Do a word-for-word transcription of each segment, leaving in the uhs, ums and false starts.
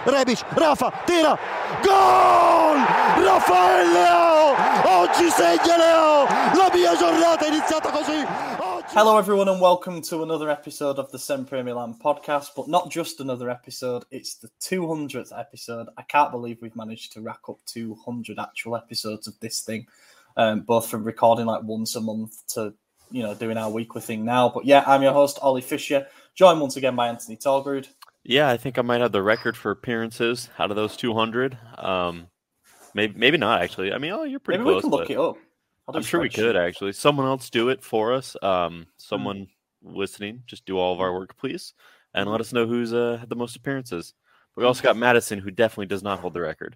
Rebic, Rafa, tira, gol! Rafael Leao! Oggi segna Leao! La mia giornata è iniziata così! Oggi... Hello everyone and welcome to another episode of the Sempre Milan podcast, but not just another episode, it's the two hundredth episode. I can't believe we've managed to rack up two hundred actual episodes of this thing, um, both from recording like once a month to, you know, doing our weekly thing now. But yeah, I'm your host, Ollie Fisher, joined once again by Anthony Tolgrud. Yeah, I think I might have the record for appearances out of those two hundred. Um, maybe, maybe not actually. I mean, oh, you're pretty Maybe close. we can look it up. I'm sure we could actually. Someone else do it for us. Um, someone mm. listening, just do all of our work, please, and mm. let us know who's uh, had the most appearances. But we also got Madison, who definitely does not hold the record.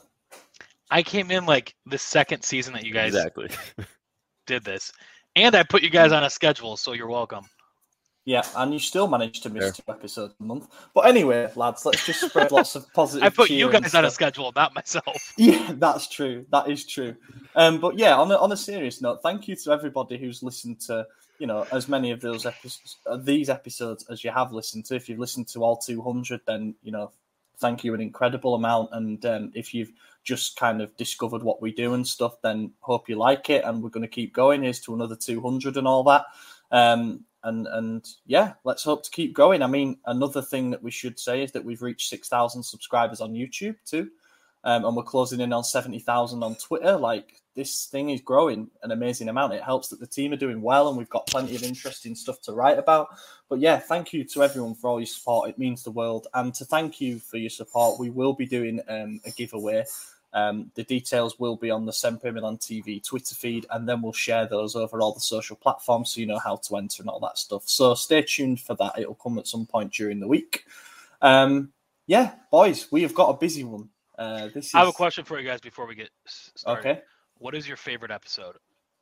I came in like the second season that you guys exactly did this, and I put you guys on a schedule, so you're welcome. Yeah, and you still managed to miss yeah. two episodes a month. But anyway, lads, let's just spread lots of positive I put cheer you guys on a schedule, not myself. Yeah, that's true. That is true. Um, but yeah, on a, on a serious note, thank you to everybody who's listened to, you know, as many of those episodes, uh, these episodes as you have listened to. If you've listened to all two hundred, then, you know, thank you an incredible amount. And um, if you've just kind of discovered what we do and stuff, then hope you like it. And we're going to keep going. Here's to another two hundred and all that. Um, And and yeah, let's hope to keep going. I mean, another thing that we should say is that we've reached six thousand subscribers on YouTube too. Um, and we're closing in on seventy thousand on Twitter. Like, this thing is growing an amazing amount. It helps that the team are doing well and we've got plenty of interesting stuff to write about. But yeah, thank you to everyone for all your support. It means the world. And to thank you for your support, we will be doing um, a giveaway. Um, the details will be on the Sempre Milan T V Twitter feed, and then we'll share those over all the social platforms so you know how to enter and all that stuff. So stay tuned for that. It'll come at some point during the week. Um, yeah, boys, we have got a busy one. Uh, this is... I have a question for you guys before we get started. Okay. What is your favorite episode?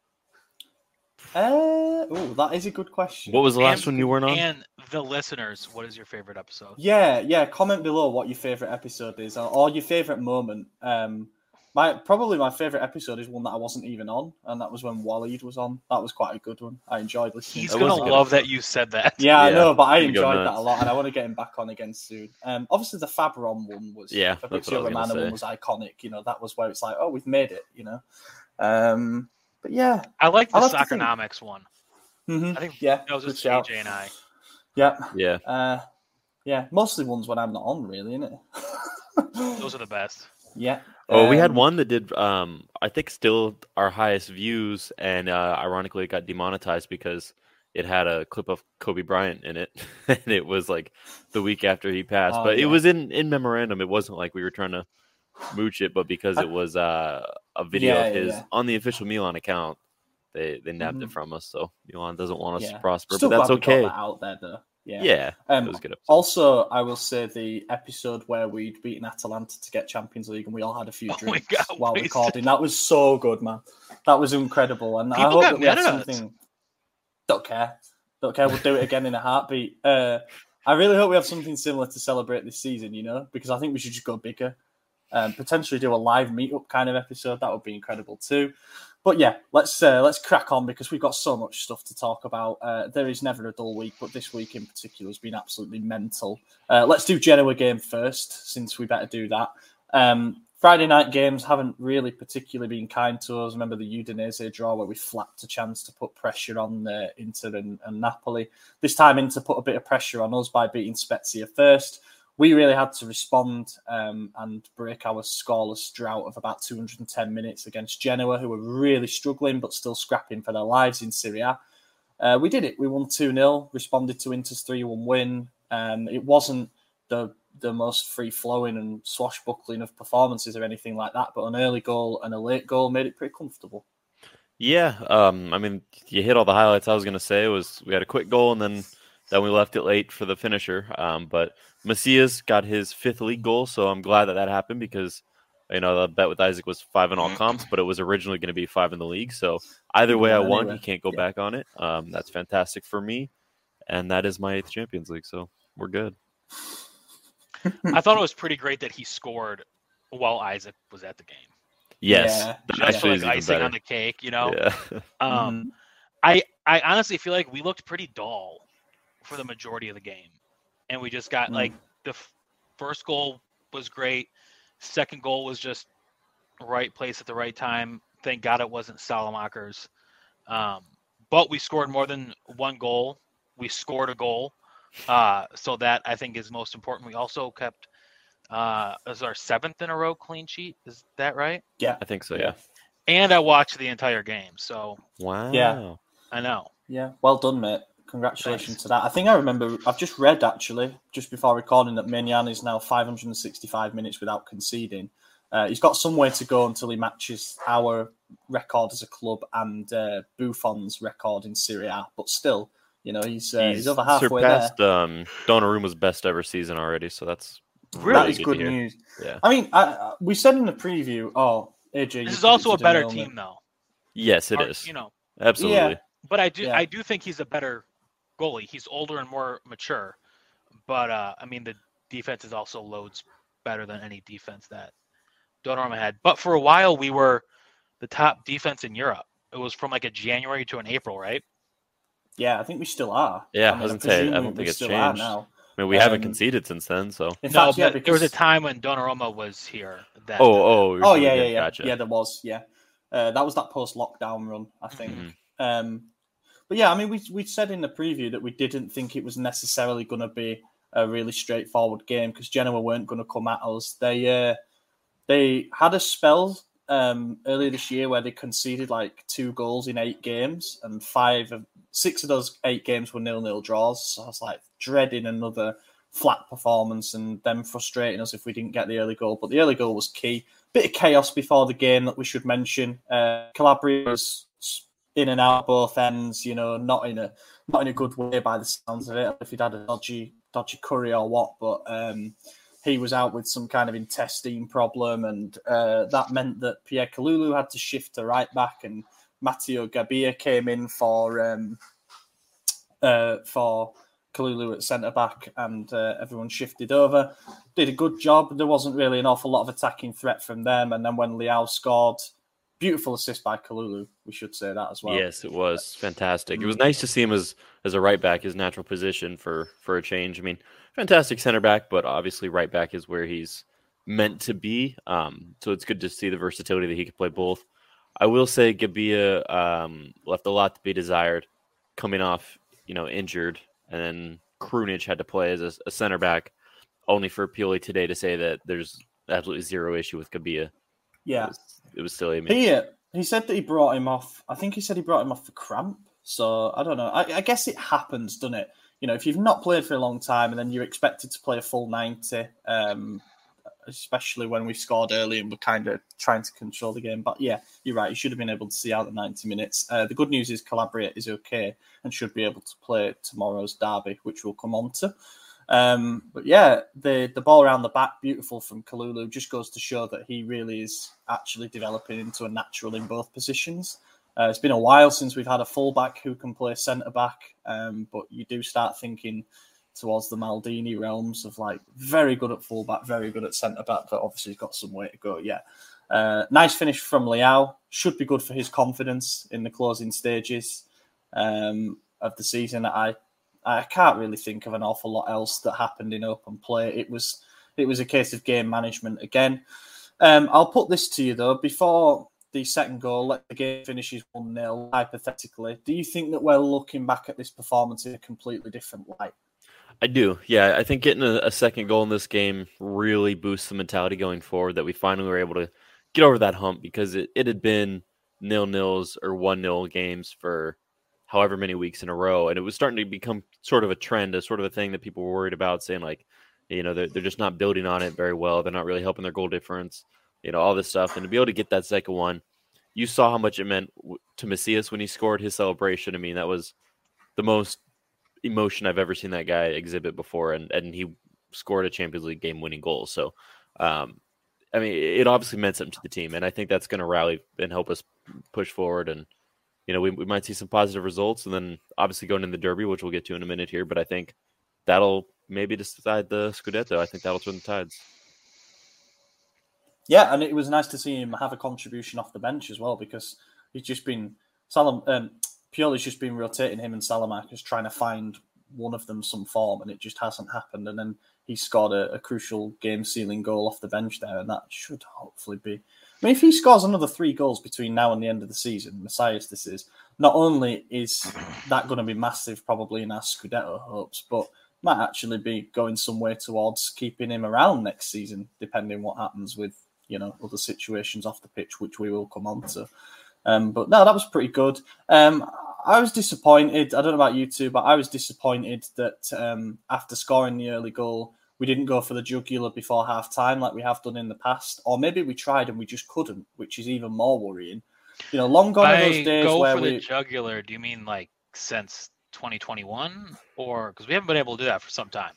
Uh, oh, that is a good question. What was the last and, one you weren't on? And the listeners, what is your favorite episode? Yeah, yeah. Comment below what your favorite episode is, or, or your favorite moment. Um, my probably my favorite episode is one that I wasn't even on, and that was when Waleed was on. That was quite a good one. I enjoyed listening. He's to gonna it. love that you said that. Yeah, yeah, I know, but I you enjoyed that a lot, and I want to get him back on again soon. Um, obviously the Fabron one was, yeah, Fabrizio Romano one was iconic. You know, that was where it's like, oh, we've made it. You know, um, but yeah, I like the Soccernomics one. Mm-hmm. I think yeah, that was just A J and I. Yeah, yeah, uh, yeah. Mostly ones when I'm not on, really, isn't it? Those are the best. Yeah. Oh, um, we had one that did, um, I think, still our highest views, and uh, ironically, it got demonetized because it had a clip of Kobe Bryant in it, and it was like the week after he passed. Oh, but yeah. it was in, in memorandum. It wasn't like we were trying to mooch it, but because it was uh, a video Yeah, of yeah, his yeah. on the official Milan account, they they nabbed Mhm. it from us. So Milan doesn't want us Yeah. to prosper, Still but that's glad we got okay. that out there, though. Yeah. Yeah, Um, it was a good episode. Also, I will say the episode where we'd beaten Atalanta to get Champions League and we all had a few Oh my drinks God, while wasted. recording. That was so good, man. That was incredible. And I People hope got that we had mad at us. something. Don't care. Don't care. We'll do it again in a heartbeat. Uh, I really hope we have something similar to celebrate this season, you know, because I think we should just go bigger. Um, potentially do a live meetup kind of episode. That would be incredible too. But yeah, let's uh, let's crack on because we've got so much stuff to talk about. Uh, there is never a dull week, but this week in particular has been absolutely mental. Uh, let's do Genoa game first, since we better do that. Um, Friday night games haven't really particularly been kind to us. Remember the Udinese draw where we flapped a chance to put pressure on uh, Inter and, and Napoli. This time Inter put a bit of pressure on us by beating Spezia first. We really had to respond um, and break our scoreless drought of about two hundred ten minutes against Genoa, who were really struggling but still scrapping for their lives in Serie A. Uh, we did it. We won two nil, responded to Inter's three one win. Um, it wasn't the the most free-flowing and swashbuckling of performances or anything like that, but an early goal and a late goal made it pretty comfortable. Yeah, um, I mean, you hit all the highlights. I was going to say was we had a quick goal and then then we left it late for the finisher. Um, but Macias got his fifth league goal, so I'm glad that that happened because, you know, the bet with Isaac was five in all comps, but it was originally going to be five in the league. So either way I won, Anyway, he can't go yeah. back on it. Um, that's fantastic for me, and that is my eighth Champions League, so we're good. I thought it was pretty great that he scored while Isaac was at the game. Yes, Yeah. that Just actually for, is like even icing better. on the cake, you know. Yeah. Um, Mhm. I I honestly feel like we looked pretty dull for the majority of the game, and we just got Mm. like the f- first goal was great. Second goal was just right place at the right time. Thank God it wasn't Salamakers. Um, but we scored more than one goal. We scored a goal. Uh, so that I think is most important. We also kept uh, as our seventh in a row clean sheet. Is that right? Yeah, I think so. Yeah. And I watched the entire game. So Wow. Yeah. I know. Yeah, well done, mate. Congratulations Thanks. to that. I think I remember, I've just read actually, just before recording, that Maignan is now five hundred sixty-five minutes without conceding. Uh, he's got some way to go until he matches our record as a club and uh, Buffon's record in Serie A. But still, you know, he's uh, he's, He's over halfway surpassed there. um, Donnarumma's best ever season already, so that's Really That is good good to hear. news. Yeah. I mean, I, I- we said in the preview, oh, A J, This you is also a predicted better nil-nil. team, though. Yes, it Or, is. You know, Absolutely. Yeah. but I do Yeah. I do think he's a better goalie. He's older and more mature. But uh, I mean, the defense is also loads better than any defense that Donnarumma had. But for a while, we were the top defense in Europe. It was from like a January to an April, right? Yeah, I think we still are. Yeah, I mean, was gonna say, I presume don't we- think we it's still are changed. now. I mean, we haven't Um, conceded since then, so. In No, fact, yeah, but because there was a time when Donnarumma was here. That, Oh, oh. you're Oh saying yeah, we yeah, did, yeah, Gotcha. yeah. There was, yeah. Uh, that was that post-lockdown run, I think. Mhm. Um, but yeah, I mean, we we said in the preview that we didn't think it was necessarily going to be a really straightforward game because Genoa weren't going to come at us. They uh, they had a spell um, earlier this year where they conceded like two goals in eight games, and five of six of those eight games were nil-nil draws. So I was like dreading another flat performance and them frustrating us if we didn't get the early goal. But the early goal was key. Bit of chaos before the game that we should mention. Uh, Calabria was in and out both ends, you know, not in a not in a good way by the sounds of it. If he'd had a dodgy dodgy curry or what, but um, he was out with some kind of intestine problem, and uh, that meant that Pierre Kalulu had to shift to right back, and Matteo Gabbia came in for um, uh, for Kalulu at centre back, and uh, everyone shifted over. Did a good job. There wasn't really an awful lot of attacking threat from them, and then when Leao scored, beautiful assist by Kalulu. We should say that as well. Yes, it was fantastic. It Mm. was nice to see him as as a right back, his natural position for for a change. I mean, fantastic center back, but obviously right back is where he's meant to be. Um, so it's good to see the versatility that he could play both. I will say Gabbia um, left a lot to be desired, coming off you know injured, and then Krunic had to play as a, a center back, only for Pioli today to say that there's absolutely zero issue with Gabbia. Yeah. It was, it was silly. I mean, He, uh, he said that he brought him off. I think he said he brought him off for cramp. So I don't know. I, I guess it happens, doesn't it? You know, if you've not played for a long time and then you're expected to play a full ninety, um, especially when we scored early and we're kind of trying to control the game. But yeah, you're right. You should have been able to see out the ninety minutes. Uh, the good news is Calabria is okay and should be able to play tomorrow's derby, which we'll come on to. Um, but yeah, the the ball around the back, beautiful from Kalulu, just goes to show that he really is actually developing into a natural in both positions. Uh, it's been a while since we've had a fullback who can play centre back, um, but you do start thinking towards the Maldini realms of like very good at fullback, very good at centre back, but obviously he's got some way to go. Yeah, uh, nice finish from Leao. Should be good for his confidence in the closing stages um, of the season. I. I can't really think of an awful lot else that happened in open play. It was it was a case of game management again. Um, I'll put this to you, though. Before the second goal, let the game finishes one nil, hypothetically. Do you think that we're looking back at this performance in a completely different light? I do. Yeah, I think getting a, a second goal in this game really boosts the mentality going forward, that we finally were able to get over that hump, because it, it had been nil-nils or one-nil games for however many weeks in a row. And it was starting to become sort of a trend, a sort of a thing that people were worried about, saying like, you know, they're, they're just not building on it very well. They're not really helping their goal difference, you know, all this stuff. And to be able to get that second one, you saw how much it meant to Macias when he scored his celebration. I mean, that was the most emotion I've ever seen that guy exhibit before. And, and he scored a Champions League game winning goal. So, um, I mean, it obviously meant something to the team. And I think that's going to rally and help us push forward. And, you know, we, we might see some positive results, and then obviously going in the Derby, which we'll get to in a minute here. But I think that'll maybe decide the Scudetto. I think that'll turn the tides. Yeah, and it was nice to see him have a contribution off the bench as well, because he's just been Salam. Um, Pioli's just been rotating him and Salamakers, trying to find one of them some form, and it just hasn't happened. And then he scored a, a crucial game-sealing goal off the bench there, and that should hopefully be... I mean, if he scores another three goals between now and the end of the season, Messias this is, not only is that going to be massive probably in our Scudetto hopes, but might actually be going some way towards keeping him around next season, depending what happens with, you know, other situations off the pitch, which we will come on to. Um, but no, that was pretty good. Um, I was disappointed. I don't know about you two, but I was disappointed that um, after scoring the early goal, we didn't go for the jugular before half time like we have done in the past. Or maybe we tried and we just couldn't, which is even more worrying. You know, long gone are those days go where for we... the jugular, do you mean like since twenty twenty-one? Or because we haven't been able to do that for some time.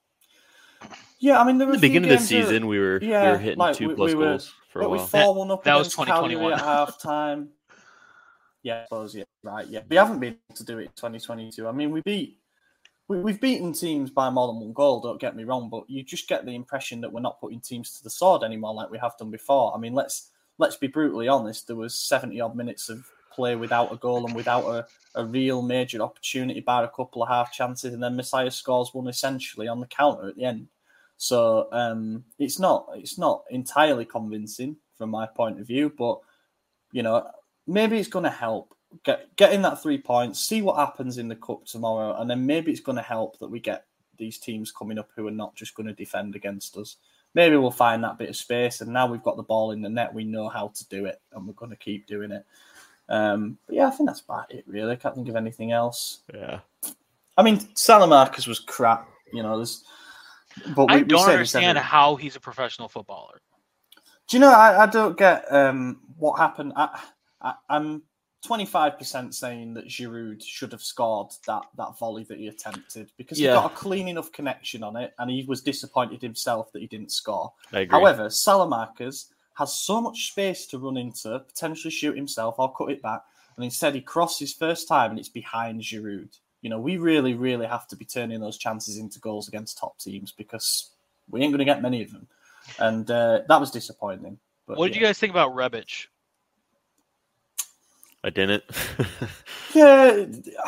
Yeah, I mean, there were in the beginning of the where, season, we were yeah, we were hitting like two we, plus we were, goals for a but while. we four one up that was against twenty twenty-one. Calgary at half time. Yeah, I suppose, yeah, right, yeah. We haven't been able to do it in twenty twenty-two. I mean, we beat, we, we've beaten teams by more than one goal, don't get me wrong, but you just get the impression that we're not putting teams to the sword anymore like we have done before. I mean, let's let's be brutally honest. There was seventy-odd minutes of play without a goal and without a, a real major opportunity, bar a couple of half chances, and then Messiah scores one essentially on the counter at the end. So um, it's not it's not entirely convincing from my point of view, but, you know, maybe it's going to help. Get getting that three points, see what happens in the cup tomorrow, and then maybe it's going to help that we get these teams coming up who are not just going to defend against us. Maybe we'll find that bit of space, and now we've got the ball in the net, we know how to do it, and we're going to keep doing it. Um, but yeah, I think that's about it, really. I can't think of anything else. Yeah. I mean, Salamarcus was crap, you know. There's, but we, I we don't say understand this every... how he's a professional footballer. Do you know, I, I don't get um, what happened. I, I, I'm twenty-five percent saying that Giroud should have scored that, that volley that he attempted because Yeah. he got a clean enough connection on it, and he was disappointed himself that he didn't score. I agree. However, Salamarcus has so much space to run into, potentially shoot himself or cut it back, and instead he crosses first time and it's behind Giroud. You know, we really, really have to be turning those chances into goals against top teams because we ain't going to get many of them. And uh, that was disappointing. But, What did yeah. you guys think about Rebic? I didn't. Yeah.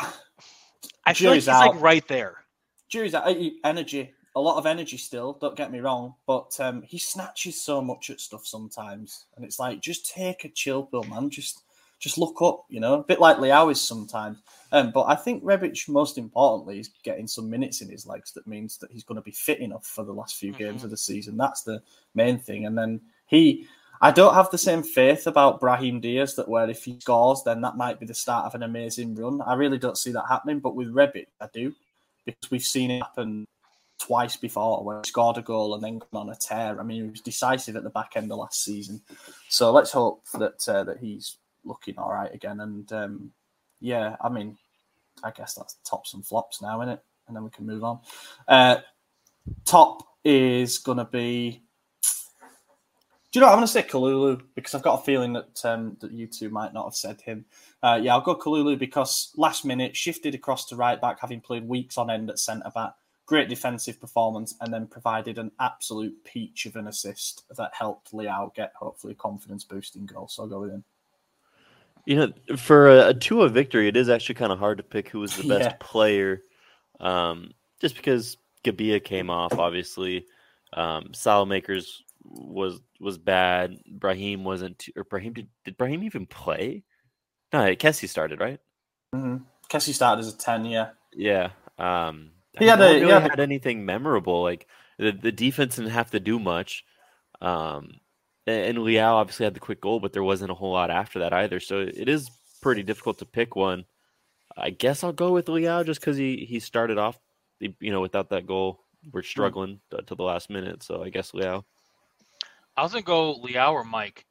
I feel like Jury's he's out. like right there. Jury's out. Energy. A lot of energy still, don't get me wrong. But um, he snatches so much at stuff sometimes. And it's like, just take a chill pill, man. Just just look up, you know. A bit like Leao is sometimes. Um, but I think Rebic, most importantly, is getting some minutes in his legs. That means that he's going to be fit enough for the last few Mm-hmm. games of the season. That's the main thing. And then he... I don't have the same faith about Brahim Diaz that where if he scores, then that might be the start of an amazing run. I really don't see that happening. But with Rebic, I do. Because we've seen it happen twice before where he scored a goal and then gone on a tear. I mean, he was decisive at the back end of last season. So let's hope that uh, that he's looking all right again. And um, yeah, I mean, I guess that's tops and flops now, isn't it? And then we can move on. Uh, top is going to be... Do you know what? I'm going to say Kalulu because I've got a feeling that um, that you two might not have said him. Uh, yeah, I'll go Kalulu because last minute shifted across to right back, having played weeks on end at centre back. Great defensive performance, and then provided an absolute peach of an assist that helped Leao get hopefully a confidence boosting goal. So I'll go with him. You know, for a, a two of victory, it is actually kind of hard to pick who was the best Yeah. player, um, just because Gabia came off, obviously. Um, Salamakers was was bad. Brahim wasn't. Too, or Brahim did, did Brahim even play? No, Kessie started, right? Mm-hmm. Kessie started as a ten, yeah. Yeah. Um, He I had mean, no a- one he really had a- had anything memorable. Like the, the defense didn't have to do much. Um, and and Leao obviously had the quick goal, but there wasn't a whole lot after that either. So it is pretty difficult to pick one. I guess I'll go with Leao just because he, he started off, you know, without that goal. We're struggling to, to the last minute, so I guess Leao. I was gonna go Leao or Mike.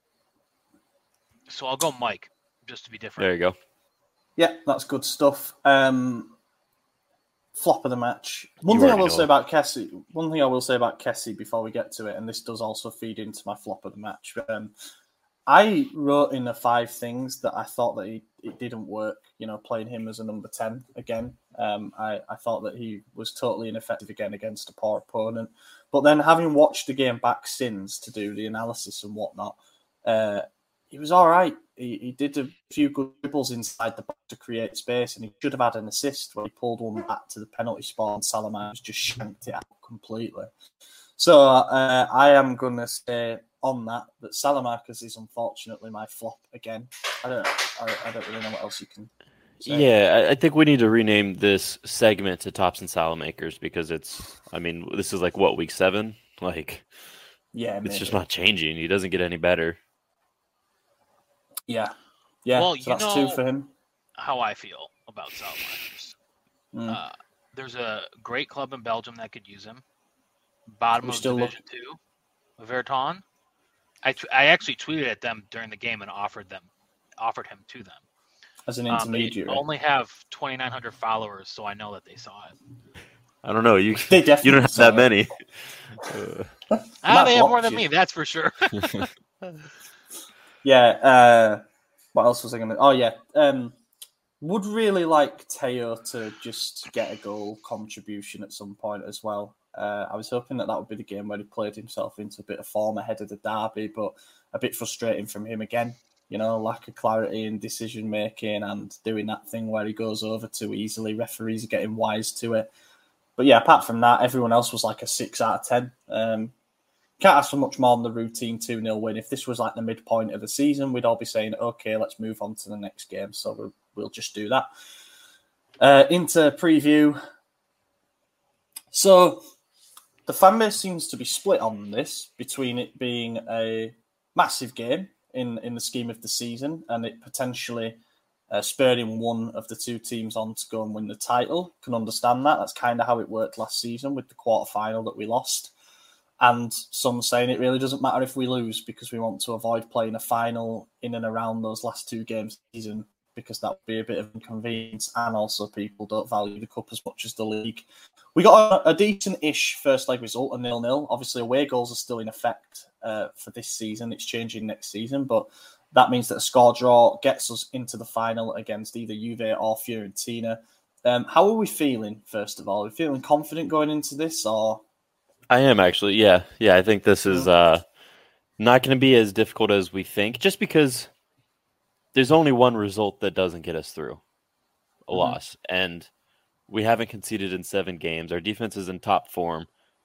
So I'll go Mike, just to be different. There you go. Yeah, that's good stuff. Um, flop of the match. One You thing I already will know. say about Kessie, one thing I will say about Kessie before we get to it, and this does also feed into my flop of the match. Um, I wrote in the five things that I thought that he, it didn't work. You know, playing him as a number ten again. Um, I, I thought that he was totally ineffective again against a poor opponent. But then having watched the game back since to do the analysis and whatnot, uh, he was all right. He, he did a few good dribbles inside the box to create space, and he should have had an assist when he pulled one back to the penalty spot, and Salamakas just shanked it out completely. So uh, I am going to say on that that Salamakas is unfortunately my flop again. I don't, I, I don't really know what else you can say. Yeah, I, I think we need to rename this segment to Tops and Salamakers because it's, I mean, this is like, what, week seven? Like, yeah, it's maybe. just not changing. He doesn't get any better. Yeah. Yeah, Well, so you that's know two for him. how I feel about Salamakas. Mm. Uh, there's a great club in Belgium that could use him. Bottom We of still Division Two, Verton. I t- I actually tweeted at them during the game and offered them, offered him to them. As an Um, they intermediary. only have twenty-nine hundred followers, so I know that they saw it. I don't know. You They definitely you don't have saw that it. many. Uh, Ah, Matt they have more blocked than you. me, that's for sure. Yeah. Uh, what else was I going to? Oh, yeah. Um, would really like Teo to just get a goal contribution at some point as well. Uh, I was hoping that that would be the game where he played himself into a bit of form ahead of the derby, but a bit frustrating from him again. You know, lack of clarity in decision making and doing that thing where he goes over too easily. Referees are getting wise to it. But yeah, apart from that, everyone else was like a six out of ten. Um, can't ask for much more than the routine two nil win. If this was like the midpoint of the season, we'd all be saying, okay, let's move on to the next game. So we'll, we'll just do that. Uh, into preview. So the fan base seems to be split on this between it being a massive game in, in the scheme of the season and it potentially uh, spurring one of the two teams on to go and win the title. Can understand that. That's kind of how it worked last season with the quarterfinal that we lost. And some saying it really doesn't matter if we lose because we want to avoid playing a final in and around those last two games of the season because that would be a bit of inconvenience and also people don't value the cup as much as the league. We got a, a decent-ish first leg result, a nil-nil. Obviously, away goals are still in effect uh, for this season. It's changing next season, but that means that a score draw gets us into the final against either Juve or Fiorentina. Um, how are we feeling, first of all? Are we feeling confident going into this, or...? I am actually, yeah. Yeah, I think this is uh, not going to be as difficult as we think, just because there's only one result that doesn't get us through, a mm-hmm. loss. And we haven't conceded in seven games. Our defense is in top form.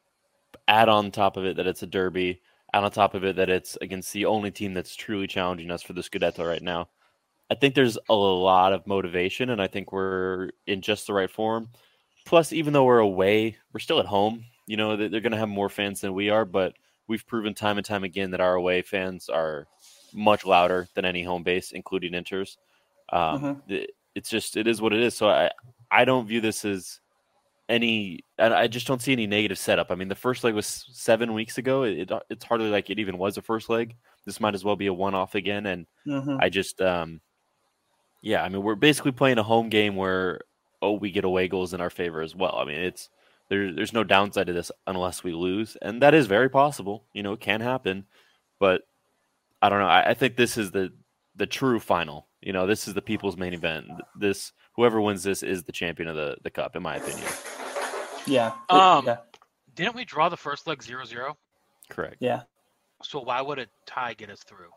Add on top of it that it's a derby. Add on top of it that it's against the only team that's truly challenging us for the Scudetto right now. I think there's a lot of motivation, and I think we're in just the right form. Plus, even though we're away, we're still at home. You know, they're going to have more fans than we are, but we've proven time and time again that our away fans are much louder than any home base, including Inter's. Um, mm-hmm. It's just, it is what it is. So I, I don't view this as any, I just don't see any negative setup. I mean, the first leg was seven weeks ago. It, it It's hardly like it even was a first leg. This might as well be a one-off again. And mm-hmm. I just, um, yeah, I mean, we're basically playing a home game where, oh, we get away goals in our favor as well. I mean, it's, There, there's no downside to this unless we lose, and that is very possible. You know, it can happen, but I don't know. I, I think this is the the true final. You know, this is the people's main event. This whoever wins this is the champion of the, the cup, in my opinion. Yeah. Um. Yeah. Didn't we draw the first leg zero zero? Correct. Yeah. So why would a tie get us through?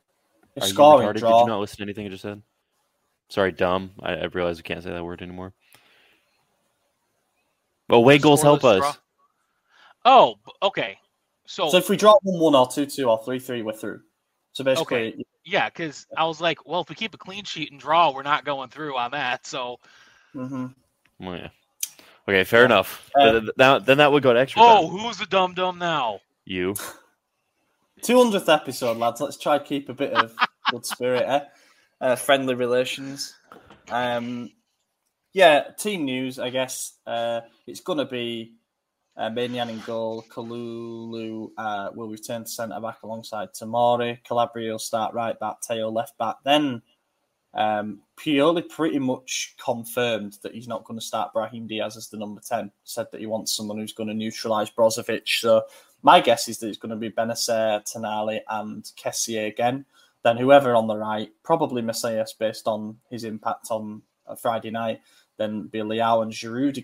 A scoring Did draw. you not listen to anything I just said? Sorry, dumb. I, I realize we can't say that word anymore. But away goals help us. Draw. Oh, okay. So, so if we drop one one or two two or three three, we're through. So basically, okay. yeah, because I was like, well, if we keep a clean sheet and draw, we're not going through on that. So, mm-hmm. well, yeah. Okay, fair yeah. enough. Uh, then, then that would go to extra oh, time. who's the dum dum now? You. two hundredth episode, lads. Let's try to keep a bit of good spirit, eh? Uh, friendly relations. Um. Yeah, team news, I guess. Uh, it's going to be uh, Maignan in goal. Kalulu uh, will return to centre-back alongside Tomori. Calabria will start right back. Teo left back. Then um, Pioli pretty much confirmed that he's not going to start Brahim Diaz as the number ten. Said that he wants someone who's going to neutralise Brozovic. So my guess is that it's going to be Benacer, Tonali and Kessié again. Then whoever on the right, probably Messias based on his impact on uh, Friday night. Then be Leao and Giroud again.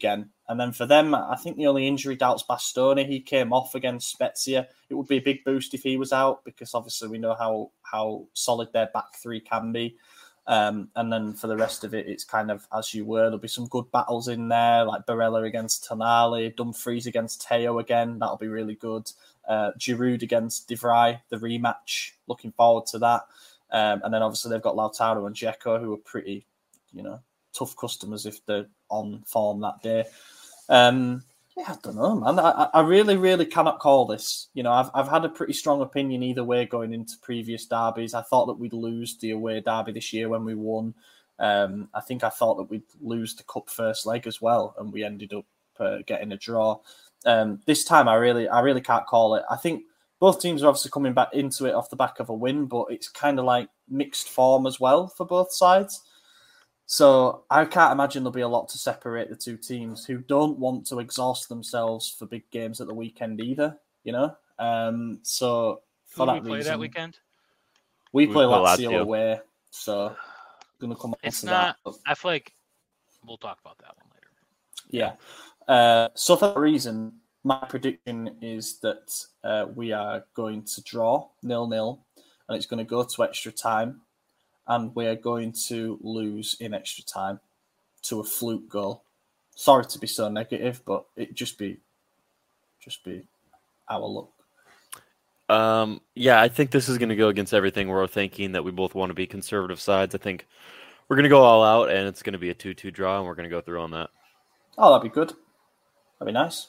And then for them, I think the only injury doubt's Bastoni. He came off against Spezia. It would be a big boost if he was out, because obviously we know how how solid their back three can be. Um, and then for the rest of it, it's kind of as you were. There'll be some good battles in there, like Barella against Tonali, Dumfries against Teo again. That'll be really good. Uh, Giroud against De Vrij, the rematch. Looking forward to that. Um, and then obviously they've got Lautaro and Dzeko, who are pretty, you know, tough customers if they're on form that day. Um, yeah, I don't know, man. I, I really, really cannot call this. You know, I've I've had a pretty strong opinion either way going into previous derbies. I thought that we'd lose the away derby this year when we won. Um, I think I thought that we'd lose the cup first leg as well, and we ended up uh, getting a draw. Um, this time, I really, I really can't call it. I think both teams are obviously coming back into it off the back of a win, but it's kind of like mixed form as well for both sides. So I can't imagine there'll be a lot to separate the two teams who don't want to exhaust themselves for big games at the weekend either, you know? Um, so for Who that do we play reason, that weekend? we We play play Lazio, Lazio. away. So going to come on It's to not. that. I feel like we'll talk about that one later. Yeah. Uh, so for that reason, my prediction is that uh, we are going to draw nil-nil, and it's going to go to extra time, and we're going to lose in extra time to a fluke goal. Sorry to be so negative, but it just be just be our luck. Um, yeah, I think this is going to go against everything we're thinking, that we both want to be conservative sides. I think we're going to go all out, and it's going to be a two two draw, and we're going to go through on that. Oh, that'd be good. That'd be nice.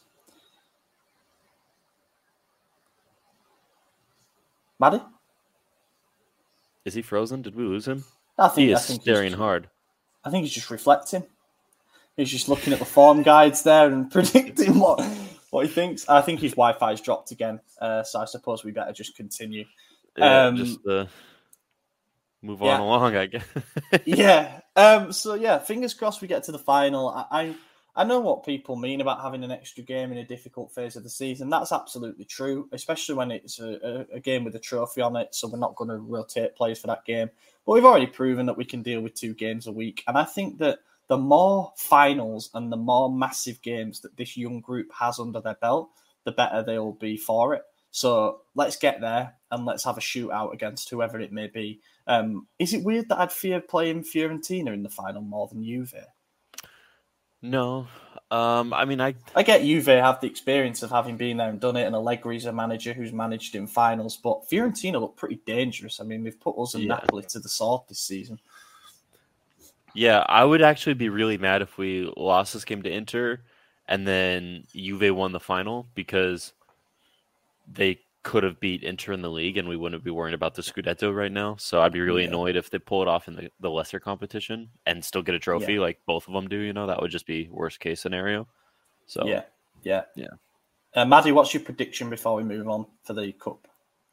Maddie? Is he frozen? Did we lose him? I think, He I is think staring he's, hard. I think he's just reflecting. He's just looking at the form guides there and predicting what, what he thinks. I think his Wi-Fi's dropped again, uh, so I suppose we better just continue. Yeah, Um, just uh, move yeah. on along, I guess. yeah. Um, so yeah, fingers crossed we get to the final. I, I I know what people mean about having an extra game in a difficult phase of the season. That's absolutely true, especially when it's a, a, a game with a trophy on it. So we're not going to rotate players for that game. But we've already proven that we can deal with two games a week. And I think that the more finals and the more massive games that this young group has under their belt, the better they'll be for it. So let's get there and let's have a shootout against whoever it may be. Um, is it weird that I'd fear playing Fiorentina in the final more than Juve? No. Um, I mean, I I get Juve have the experience of having been there and done it, and Allegri's a manager who's managed in finals, but Fiorentina look pretty dangerous. I mean, they've put us and Yeah. Napoli to the sword this season. yeah, I would actually be really mad if we lost this game to Inter and then Juve won the final, because they could have beat Inter in the league and we wouldn't be worrying about the Scudetto right now. So I'd be really Yeah. annoyed if they pull it off in the, the lesser competition and still get a trophy Yeah. like both of them do. You know, that would just be worst case scenario. So Yeah, yeah. Yeah. Uh, Maddie, what's your prediction before we move on for the Cup?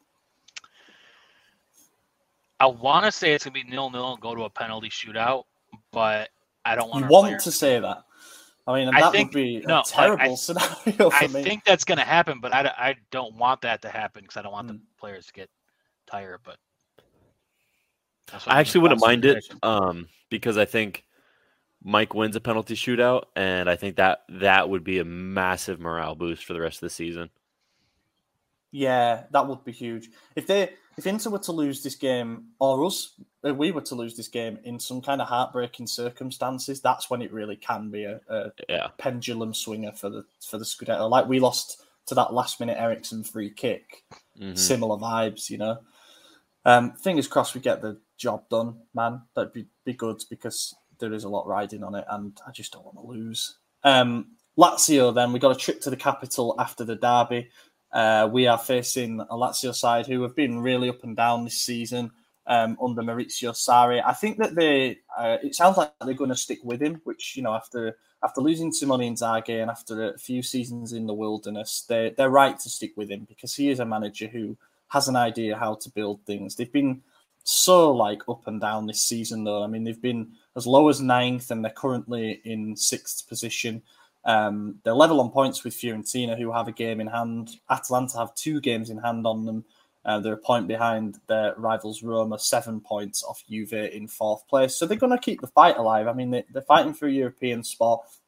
I want to say it's gonna be nil nil and go to a penalty shootout, but I don't want. You our want players to say that? I mean, and I that think- would be no, a like, terrible I- scenario for I me. think that's gonna happen, but I, don't- I don't want that to happen because I don't want Mm. the players to get tired. But that's what I I'm actually gonna- wouldn't that's my mind it prediction. um, because I think Mike wins a penalty shootout, and I think that that would be a massive morale boost for the rest of the season. Yeah, that would be huge. If they, if Inter were to lose this game, or us, if we were to lose this game in some kind of heartbreaking circumstances, that's when it really can be a, a Yeah, pendulum swinger for the for the Scudetto. Like we lost to that last minute Ericsson free kick. Mhm. Similar vibes, you know. Um, fingers crossed we get the job done, man. That'd be, be good because there is a lot riding on it, and I just don't want to lose. Um, Lazio, then we got a trip to the capital after the derby. Uh, we are facing a Lazio side who have been really up and down this season um, under Maurizio Sarri. I think that they, uh, it sounds like they're going to stick with him, which, you know, after after losing Simone Inzaghi and after a few seasons in the wilderness, they, they're right to stick with him because he is a manager who has an idea how to build things. They've been so like up and down this season, though. I mean, they've been as low as ninth and they're currently in sixth position. Um, they're level on points with Fiorentina, who have a game in hand. Atalanta have two games in hand on them. Uh, they're a point behind their rivals Roma, seven points off Juve in fourth place. So they're going to keep the fight alive. I mean, they, they're fighting for a European spot.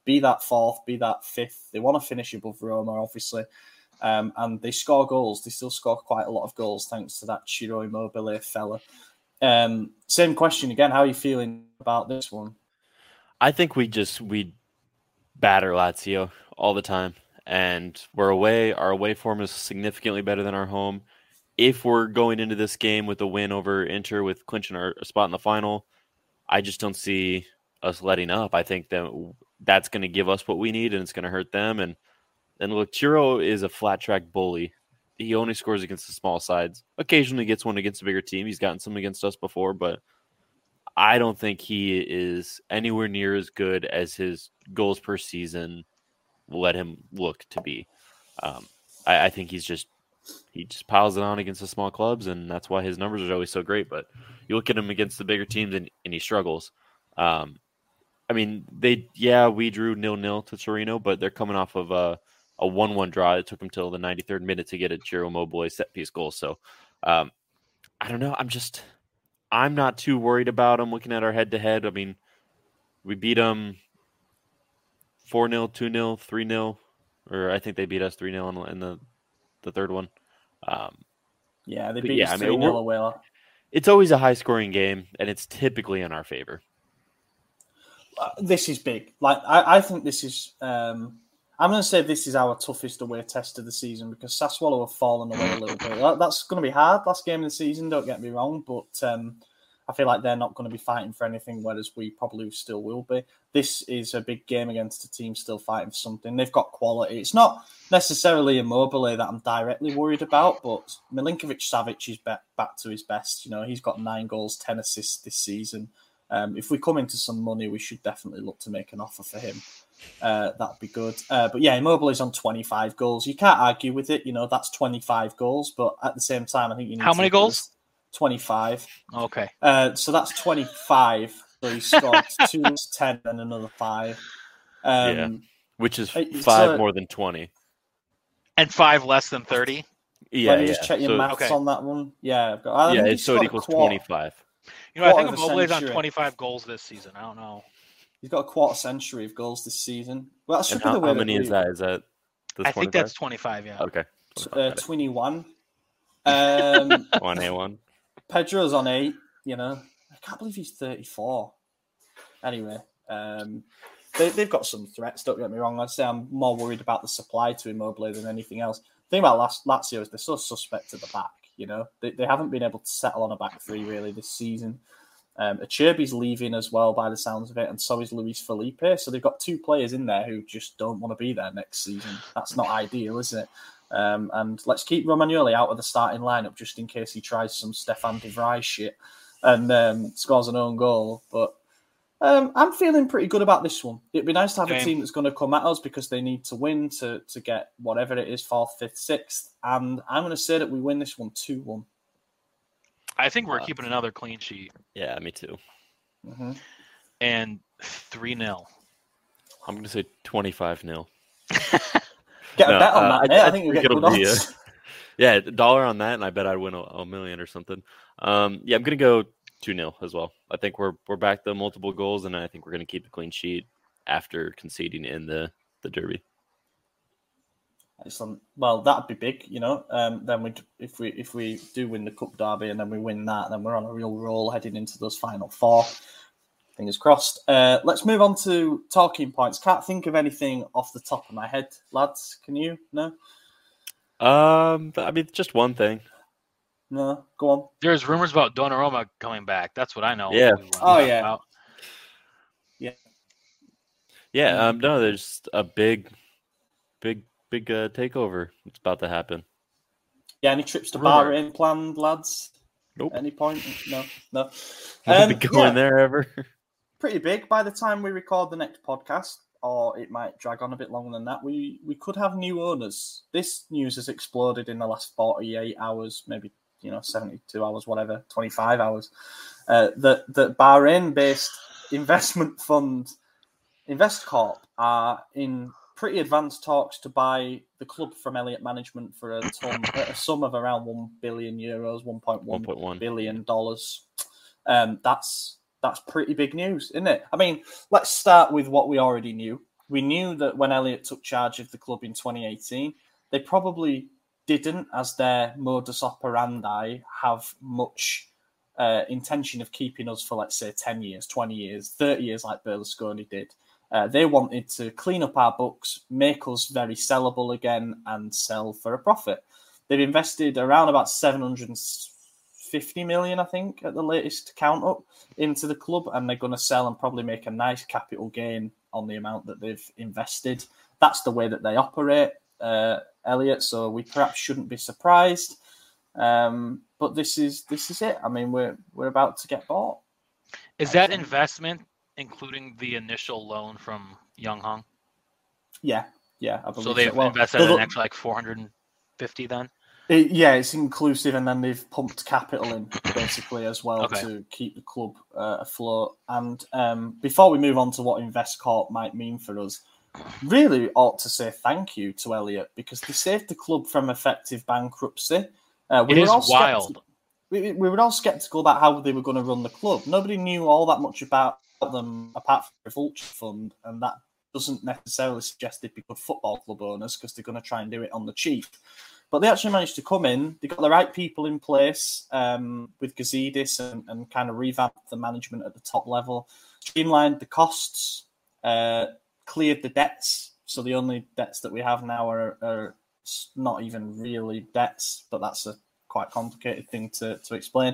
be that fourth, be that fifth. They want to finish above Roma, obviously. Um, and they score goals. They still score quite a lot of goals thanks to that Ciro Immobile fella. Um, same question again. How are you feeling about this one? I think we just we batter Lazio all the time. And we're away. Our away form is significantly better than our home. If we're going into this game with a win over Inter with clinching our spot in the final, I just don't see us letting up. I think that that's going to give us what we need, and it's going to hurt them. And and look, Ciro is a flat track bully. He only scores against the small sides. Occasionally gets one against a bigger team. He's gotten some against us before, but I don't think he is anywhere near as good as his goals per season will let him look to be. Um, I, I think he's just he just piles it on against the small clubs, and that's why his numbers are always so great. But you look at him against the bigger teams, and, and he struggles. Um, I mean, they yeah, we drew nil-nil to Torino, but they're coming off of a, a one-one draw. It took them till the ninety-third minute to get a Ciro Immobile set-piece goal. So um, I don't know. I'm just I'm not too worried about them looking at our head-to-head. I mean, we beat them four-nil, two-nil, three-nil, or I think they beat us three-nil in, in the, the third one. Um, yeah, they but beat yeah, us I mean, three-nil we're- away. it's always a high-scoring game, and it's typically in our favor. Uh, this is big. Like I, I think this is. Um, I'm going to say this is our toughest away test of the season because Sassuolo have fallen away a little bit. That, that's going to be hard. Last game of the season. Don't get me wrong, but um, I feel like they're not going to be fighting for anything, whereas we probably still will be. This is a big game against a team still fighting for something. They've got quality. It's not necessarily Immobile that I'm directly worried about, but Milinkovic-Savic is back, back to his best. You know, he's got nine goals, ten assists this season. Um, if we come into some money, we should definitely look to make an offer for him. Uh, that'd be good. Uh, but yeah, Immobile is on twenty-five goals. You can't argue with it. You know, that's twenty-five goals. But at the same time, I think you need How to many goals? twenty-five. Okay. Uh, so that's twenty-five. So he scored two, ten, and another five. Um, Yeah. Which is it's five a- more than twenty. And five less than thirty. Yeah, Let me yeah. just check your so, maths okay. on that one. Yeah, I've got, I yeah, think it, he's so it got a equals quarter- twenty-five. You know, I Quarter think of a Immobile is on century. twenty-five goals this season. I don't know. He's got a quarter century of goals this season. Well, that should And be how, the way how that many we, is that? Is that the I think that's twenty-five. Yeah. okay. Uh, twenty-one. Um, One A one. Pedro's on eight. You know, I can't believe he's thirty-four. Anyway, um, they, they've got some threats. Don't get me wrong. I'd say I'm more worried about the supply to Immobile than anything else. The thing about Laz- Lazio is they're so suspect at the back. You know, they they haven't been able to settle on a back three really this season. Um, Acerbi's leaving as well by the sounds of it, and so is Luis Felipe. So they've got two players in there who just don't want to be there next season. That's not ideal, is it? Um, and let's keep Romagnoli out of the starting lineup just in case he tries some Stefan de Vrij shit and um, scores an own goal. But um, I'm feeling pretty good about this one. It'd be nice to have Same. a team that's going to come at us because they need to win to, to get whatever it is, fourth, fifth, sixth. And I'm going to say that we win this one two one. I think we're Uh, keeping another clean sheet Yeah, me too. Mm-hmm. and three nil. I'm going to say twenty-five nil. Get a No, bet on uh, that, I- mate. I, I think we think get it'll good be a- odds. Yeah, a dollar on that, and I bet I'd win a, a million or something. Um, yeah, I'm going to go two nil as well. I think we're we're back to multiple goals, and I think we're going to keep the clean sheet after conceding in the, the derby. Excellent. Well, that'd be big, you know. Um, then we, if we if we do win the cup derby and then we win that, then we're on a real roll heading into those final four. Fingers crossed. Uh, let's move on to talking points. Can't think of anything off the top of my head, lads. Can you? No, Um, I mean, just one thing. no. Go on. There's rumors about Donnarumma coming back. That's what I know. Yeah. Oh, yeah. About. Yeah, um, no, there's a big, big, big uh, takeover. It's about to happen. Yeah, any trips to Rumor. Bahrain planned, lads? Nope. Any point? No, no. Won't Um, be going yeah. there ever. Pretty big by the time we record the next podcast, or it might drag on a bit longer than that. We we could have new owners. This news has exploded in the last forty-eight hours, maybe you know seventy-two hours, whatever, twenty-five hours. Uh, that that Bahrain-based investment fund InvestCorp are in pretty advanced talks to buy the club from Elliott Management for a, ton, a sum of around one billion euros, one point one one point one. billion dollars. Um, that's that's pretty big news, isn't it? I mean, let's start with what we already knew. we knew that when Elliott took charge of the club in twenty eighteen, they probably didn't, as their modus operandi, have much uh, intention of keeping us for, let's say, ten years, twenty years, thirty years like Berlusconi did. Uh, they wanted to clean up our books, make us very sellable again, and sell for a profit. They've invested around about seven hundred fifty million, I think, at the latest count up into the club, and they're going to sell and probably make a nice capital gain on the amount that they've invested. That's the way that they operate, uh, Elliott. So we perhaps shouldn't be surprised. Um, but this is this is it. I mean, we're we're about to get bought. Is that investment including the initial loan from Young Hong? Yeah, yeah. I believe so they've so. Well, invested an extra like four hundred fifty then? It, yeah, it's inclusive, and then they've pumped capital in basically as well Okay. to keep the club uh, afloat. And um, before we move on to what InvestCorp might mean for us, really ought to say thank you to Elliott, because they saved the club from effective bankruptcy. Uh, we It were is all wild. skepti- we, we were all skeptical about how they were going to run the club. Nobody knew all that much about them apart from the Vulture Fund, and that doesn't necessarily suggest they'd be good football club owners, because they're going to try and do it on the cheap. But they actually managed to come in. They got the right people in place um, with Gazidis and, and kind of revamped the management at the top level, streamlined the costs, uh, cleared the debts. So the only debts that we have now are, are not even really debts, but that's a quite complicated thing to, to explain.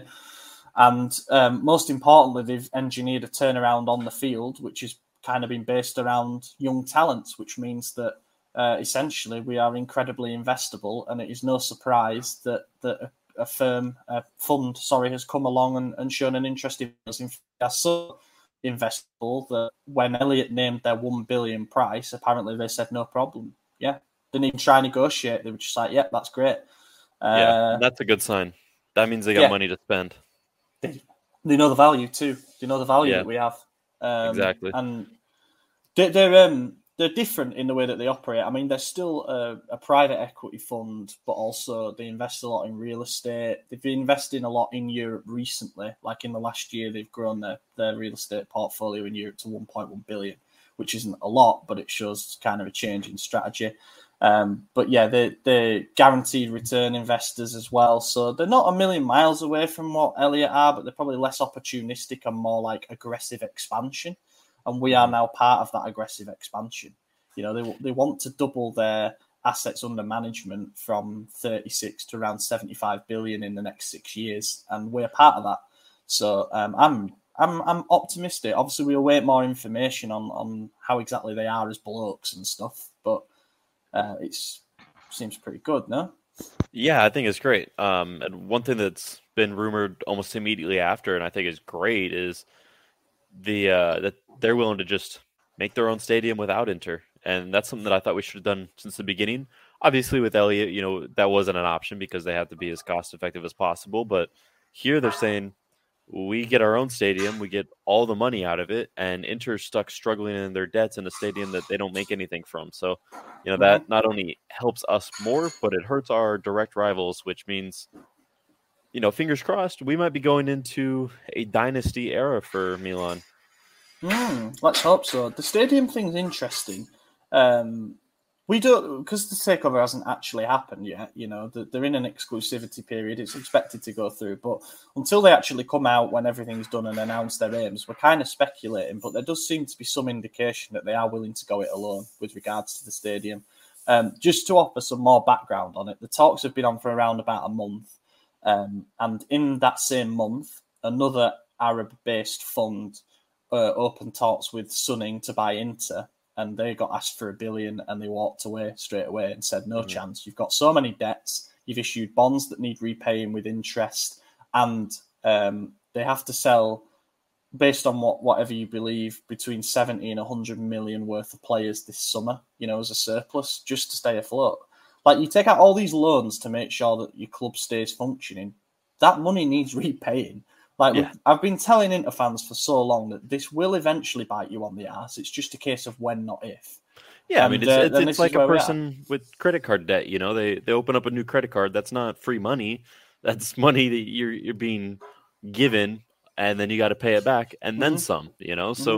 And um, most importantly, they've engineered a turnaround on the field, which has kind of been based around young talents, which means that Uh, essentially, we are incredibly investable, and it is no surprise that, that a, a firm, a fund, sorry, has come along and, and shown an interest in us. In fact, they're so investable that when Elliott named their one billion price, apparently they said no problem. Yeah, didn't even try and negotiate. They were just like, "Yeah, that's great." Uh, Yeah, that's a good sign. That means they got yeah. money to spend. They, they know the value too. They know the value Yeah. that we have. Um, Exactly. And they, they're um. They're different in the way that they operate. I mean, they're still a, a private equity fund, but also they invest a lot in real estate. They've been investing a lot in Europe recently. Like in the last year, they've grown their, their real estate portfolio in Europe to one point one billion, which isn't a lot, but it shows kind of a change in strategy. Um, but yeah, they, they're guaranteed return investors as well. So they're not a million miles away from what Elliott are, but they're probably less opportunistic and more like aggressive expansion. And we are now part of that aggressive expansion. You know, they they want to double their assets under management from thirty-six to around seventy-five billion in the next six years, and we're part of that. So um, I'm I'm I'm optimistic. Obviously, we await more information on, on how exactly they are as blokes and stuff, but uh, it's seems pretty good, no? Yeah, I think it's great. Um, and one thing that's been rumored almost immediately after, and I think is great, is the uh, that they're willing to just make their own stadium without Inter, and that's something that I thought we should have done since the beginning. Obviously, with Elliott, you know, that wasn't an option because they have to be as cost effective as possible. But here they're saying we get our own stadium, we get all the money out of it, and Inter's stuck struggling in their debts in a stadium that they don't make anything from. So, you know, that not only helps us more, but it hurts our direct rivals, which means, you know, fingers crossed, we might be going into a dynasty era for Milan. Mm, let's hope so. The stadium thing's interesting. Um, we don't, because the takeover hasn't actually happened yet. You know, they're in an exclusivity period. It's expected to go through, but until they actually come out when everything's done and announce their aims, we're kind of speculating. But there does seem to be some indication that they are willing to go it alone with regards to the stadium. Um, just to offer some more background on it, the talks have been on for around about a month, um, and in that same month, another Arab-based fund Uh, open talks with Sunning to buy Inter, and they got asked for a billion, and they walked away straight away and said, no mm-hmm. chance. You've got so many debts. You've issued bonds that need repaying with interest, and um, they have to sell, based on what whatever you believe, between seventy and one hundred million worth of players this summer, you know, as a surplus, just to stay afloat. Like, you take out all these loans to make sure that your club stays functioning. That money needs repaying. Like yeah. I've been telling Inter fans for so long that this will eventually bite you on the ass. It's just a case of when, not if. Yeah, and, I mean, it's, uh, it's, it's like a person with credit card debt. You know, they they open up a new credit card. That's not free money. That's money that you're you're being given, and then you got to pay it back, and then mm-hmm. some. You know, so mm-hmm.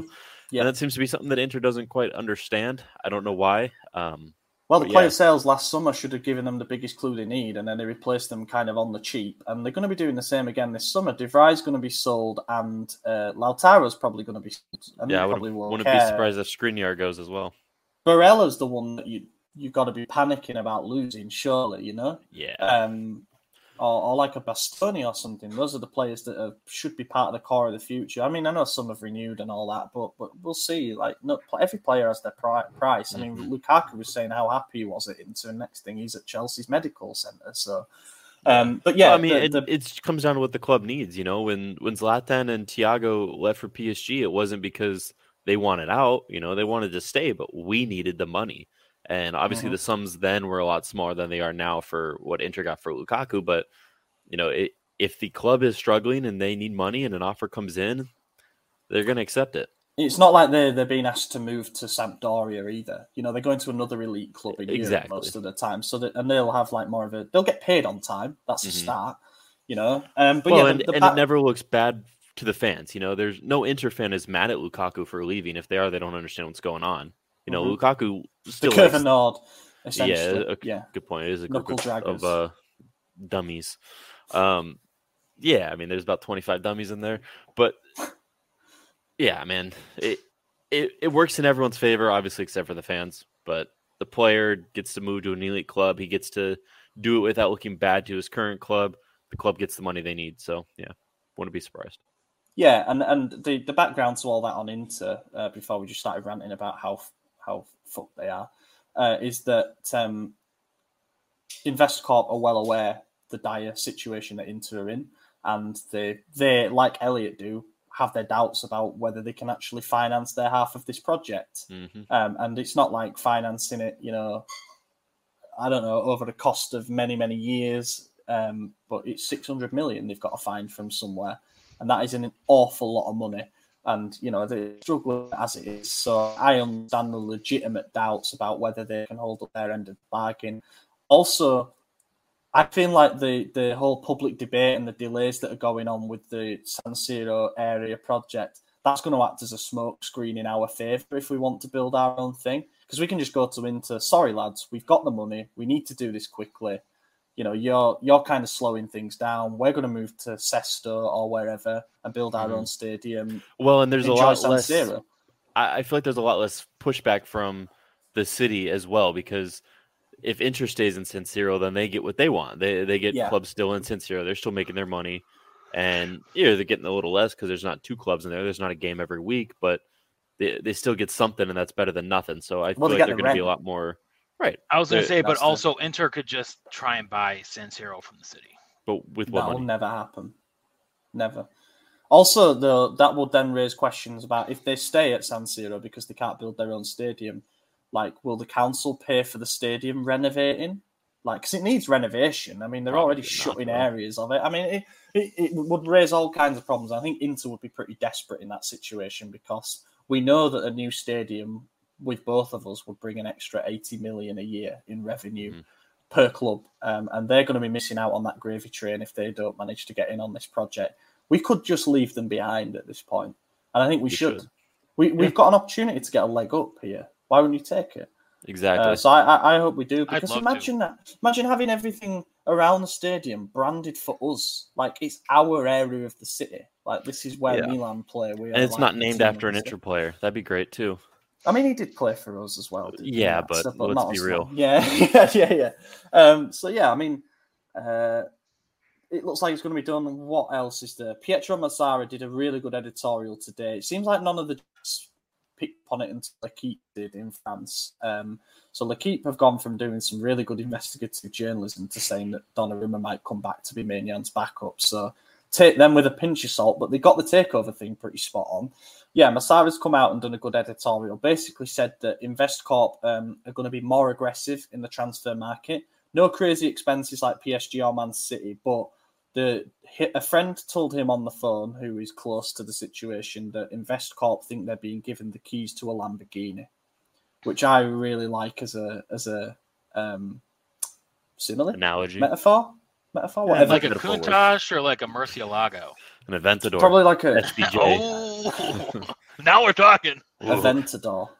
Yeah. And that seems to be something that Inter doesn't quite understand. I don't know why. Um, Well, the But player yeah. sales last summer should have given them the biggest clue they need, and then they replaced them kind of on the cheap. And they're going to be doing the same again this summer. De Vrij's going to be sold, and uh, Lautaro's probably going to be sold. And yeah, they I probably wouldn't, won't wouldn't care. be surprised if Skriniar goes as well. Barella's the one that you you've got to be panicking about losing, surely, you know, Yeah. um, or, or like a Bastoni or something. Those are the players that are, should be part of the core of the future. I mean, I know some have renewed and all that, but but we'll see. Like, no, every player has their pri- price. I mean, Mhm. Lukaku was saying how happy he was at Inter, and next thing he's at Chelsea's medical centre. So, um, but yeah, Well, I mean, the, it, the, it comes down to what the club needs. You know, when when Zlatan and Thiago left for P S G, it wasn't because they wanted out. You know, they wanted to stay, but we needed the money. And obviously, Mhm. the sums then were a lot smaller than they are now for what Inter got for Lukaku. But you know, it, if the club is struggling and they need money and an offer comes in, they're going to accept it. it's not like they're they're being asked to move to Sampdoria either. You know, they're going to another elite club in Europe Exactly. most of the time. So that, and they'll have like more of a they'll get paid on time. That's a Mhm. start. You know, um, but well, yeah, and, the, the and back- it never looks bad to the fans. You know, there's no Inter fan is mad at Lukaku for leaving. If they are, they don't understand what's going on. You know, Mhm. Lukaku the still curve likes, and nod, yeah, essentially. a, Yeah, good point. It is a group Knuckle of, draggers. of uh, dummies. Um, yeah, I mean, there's about twenty-five dummies in there, but yeah, man, it, it it works in everyone's favor, obviously, except for the fans. But the player gets to move to an elite club. He gets to do it without looking bad to his current club. The club gets the money they need. So yeah, wouldn't be surprised. yeah, and and the, the background to all that on Inter, uh, before we just started ranting about how how fucked they are, uh, is that um, InvestCorp are well aware the dire situation that Inter are in, and they they like Elliot do have their doubts about whether they can actually finance their half of this project. Mm-hmm. Um, and it's not like financing it, you know, I don't know, over the cost of many, many years. Um, but it's six hundred million they've got to find from somewhere. And that is an awful lot of money. And, you know, they're struggling as it is. So I understand the legitimate doubts about whether they can hold up their end of the bargain. Also, I feel like the, the whole public debate and the delays that are going on with the San Siro area project, that's going to act as a smoke screen in our favour if we want to build our own thing. Because we can just go to Inter, sorry lads, we've got the money, we need to do this quickly. You know, you're you're kind of slowing things down. We're going to move to Sesto or wherever and build our Mhm. own stadium. Well, and there's a Enjoy lot San less. Siro. I, I feel like there's a lot less pushback from the city as well, because if Inter stays in San Siro, then they get what they want. They they get Yeah. clubs still in San Siro. They're still making their money, and yeah, they're getting a little less because there's not two clubs in there. There's not a game every week, but they they still get something, and that's better than nothing. So I Well, feel they like get they're the going to be a rent. lot more right. I was going to They're- say, but that's the- also Inter could just try and buy San Siro from the city. But with what That will money? never happen. Never. Also, though, that would then raise questions about if they stay at San Siro because they can't build their own stadium. Like, will the council pay for the stadium renovating? Like, because it needs renovation. I mean, they're already Probably not, shutting though. areas of it. I mean, it, it, it would raise all kinds of problems. I think Inter would be pretty desperate in that situation because we know that a new stadium with both of us would bring an extra eighty million a year in revenue Mhm. per club. Um, and they're going to be missing out on that gravy train if they don't manage to get in on this project. We could just leave them behind at this point. And I think we We should. should. We, we've got an opportunity to get a leg up here. Why wouldn't you take it? Exactly. Uh, so I, I, I hope we do, I'd because love to. imagine that. Imagine having everything around the stadium branded for us. Like, it's our area of the city. Like, this is where Yeah. Milan play. We and are it's like not the named team after of an the Inter city. player. That'd be great too. I mean, he did play for us as well. Didn't he? Yeah, That but stuff, let's not be as real. long. Yeah, yeah, yeah, yeah. Um, so yeah, I mean, uh, it looks like it's going to be done. What else is there? Pietro Mazzara did a really good editorial today. It seems like none of the journalists picked up on it until L'Equipe did in France. Um, so L'Equipe have gone from doing some really good investigative journalism to saying that Donnarumma might come back to be Maignan backup. So take them with a pinch of salt, but they got the takeover thing pretty spot on. Yeah, Massara's come out and done a good editorial. Basically said that InvestCorp um, are going to be more aggressive in the transfer market. No crazy expenses like P S G or Man City, but the a friend told him on the phone, who is close to the situation, that InvestCorp think they're being given the keys to a Lamborghini, which I really like as a as a um, simile, Analogy. metaphor, metaphor, Yeah, whatever. Like a metaphor works. Countach or like a Murcielago? An Aventador. Probably like a S B J. Oh, now we're talking. Aventador.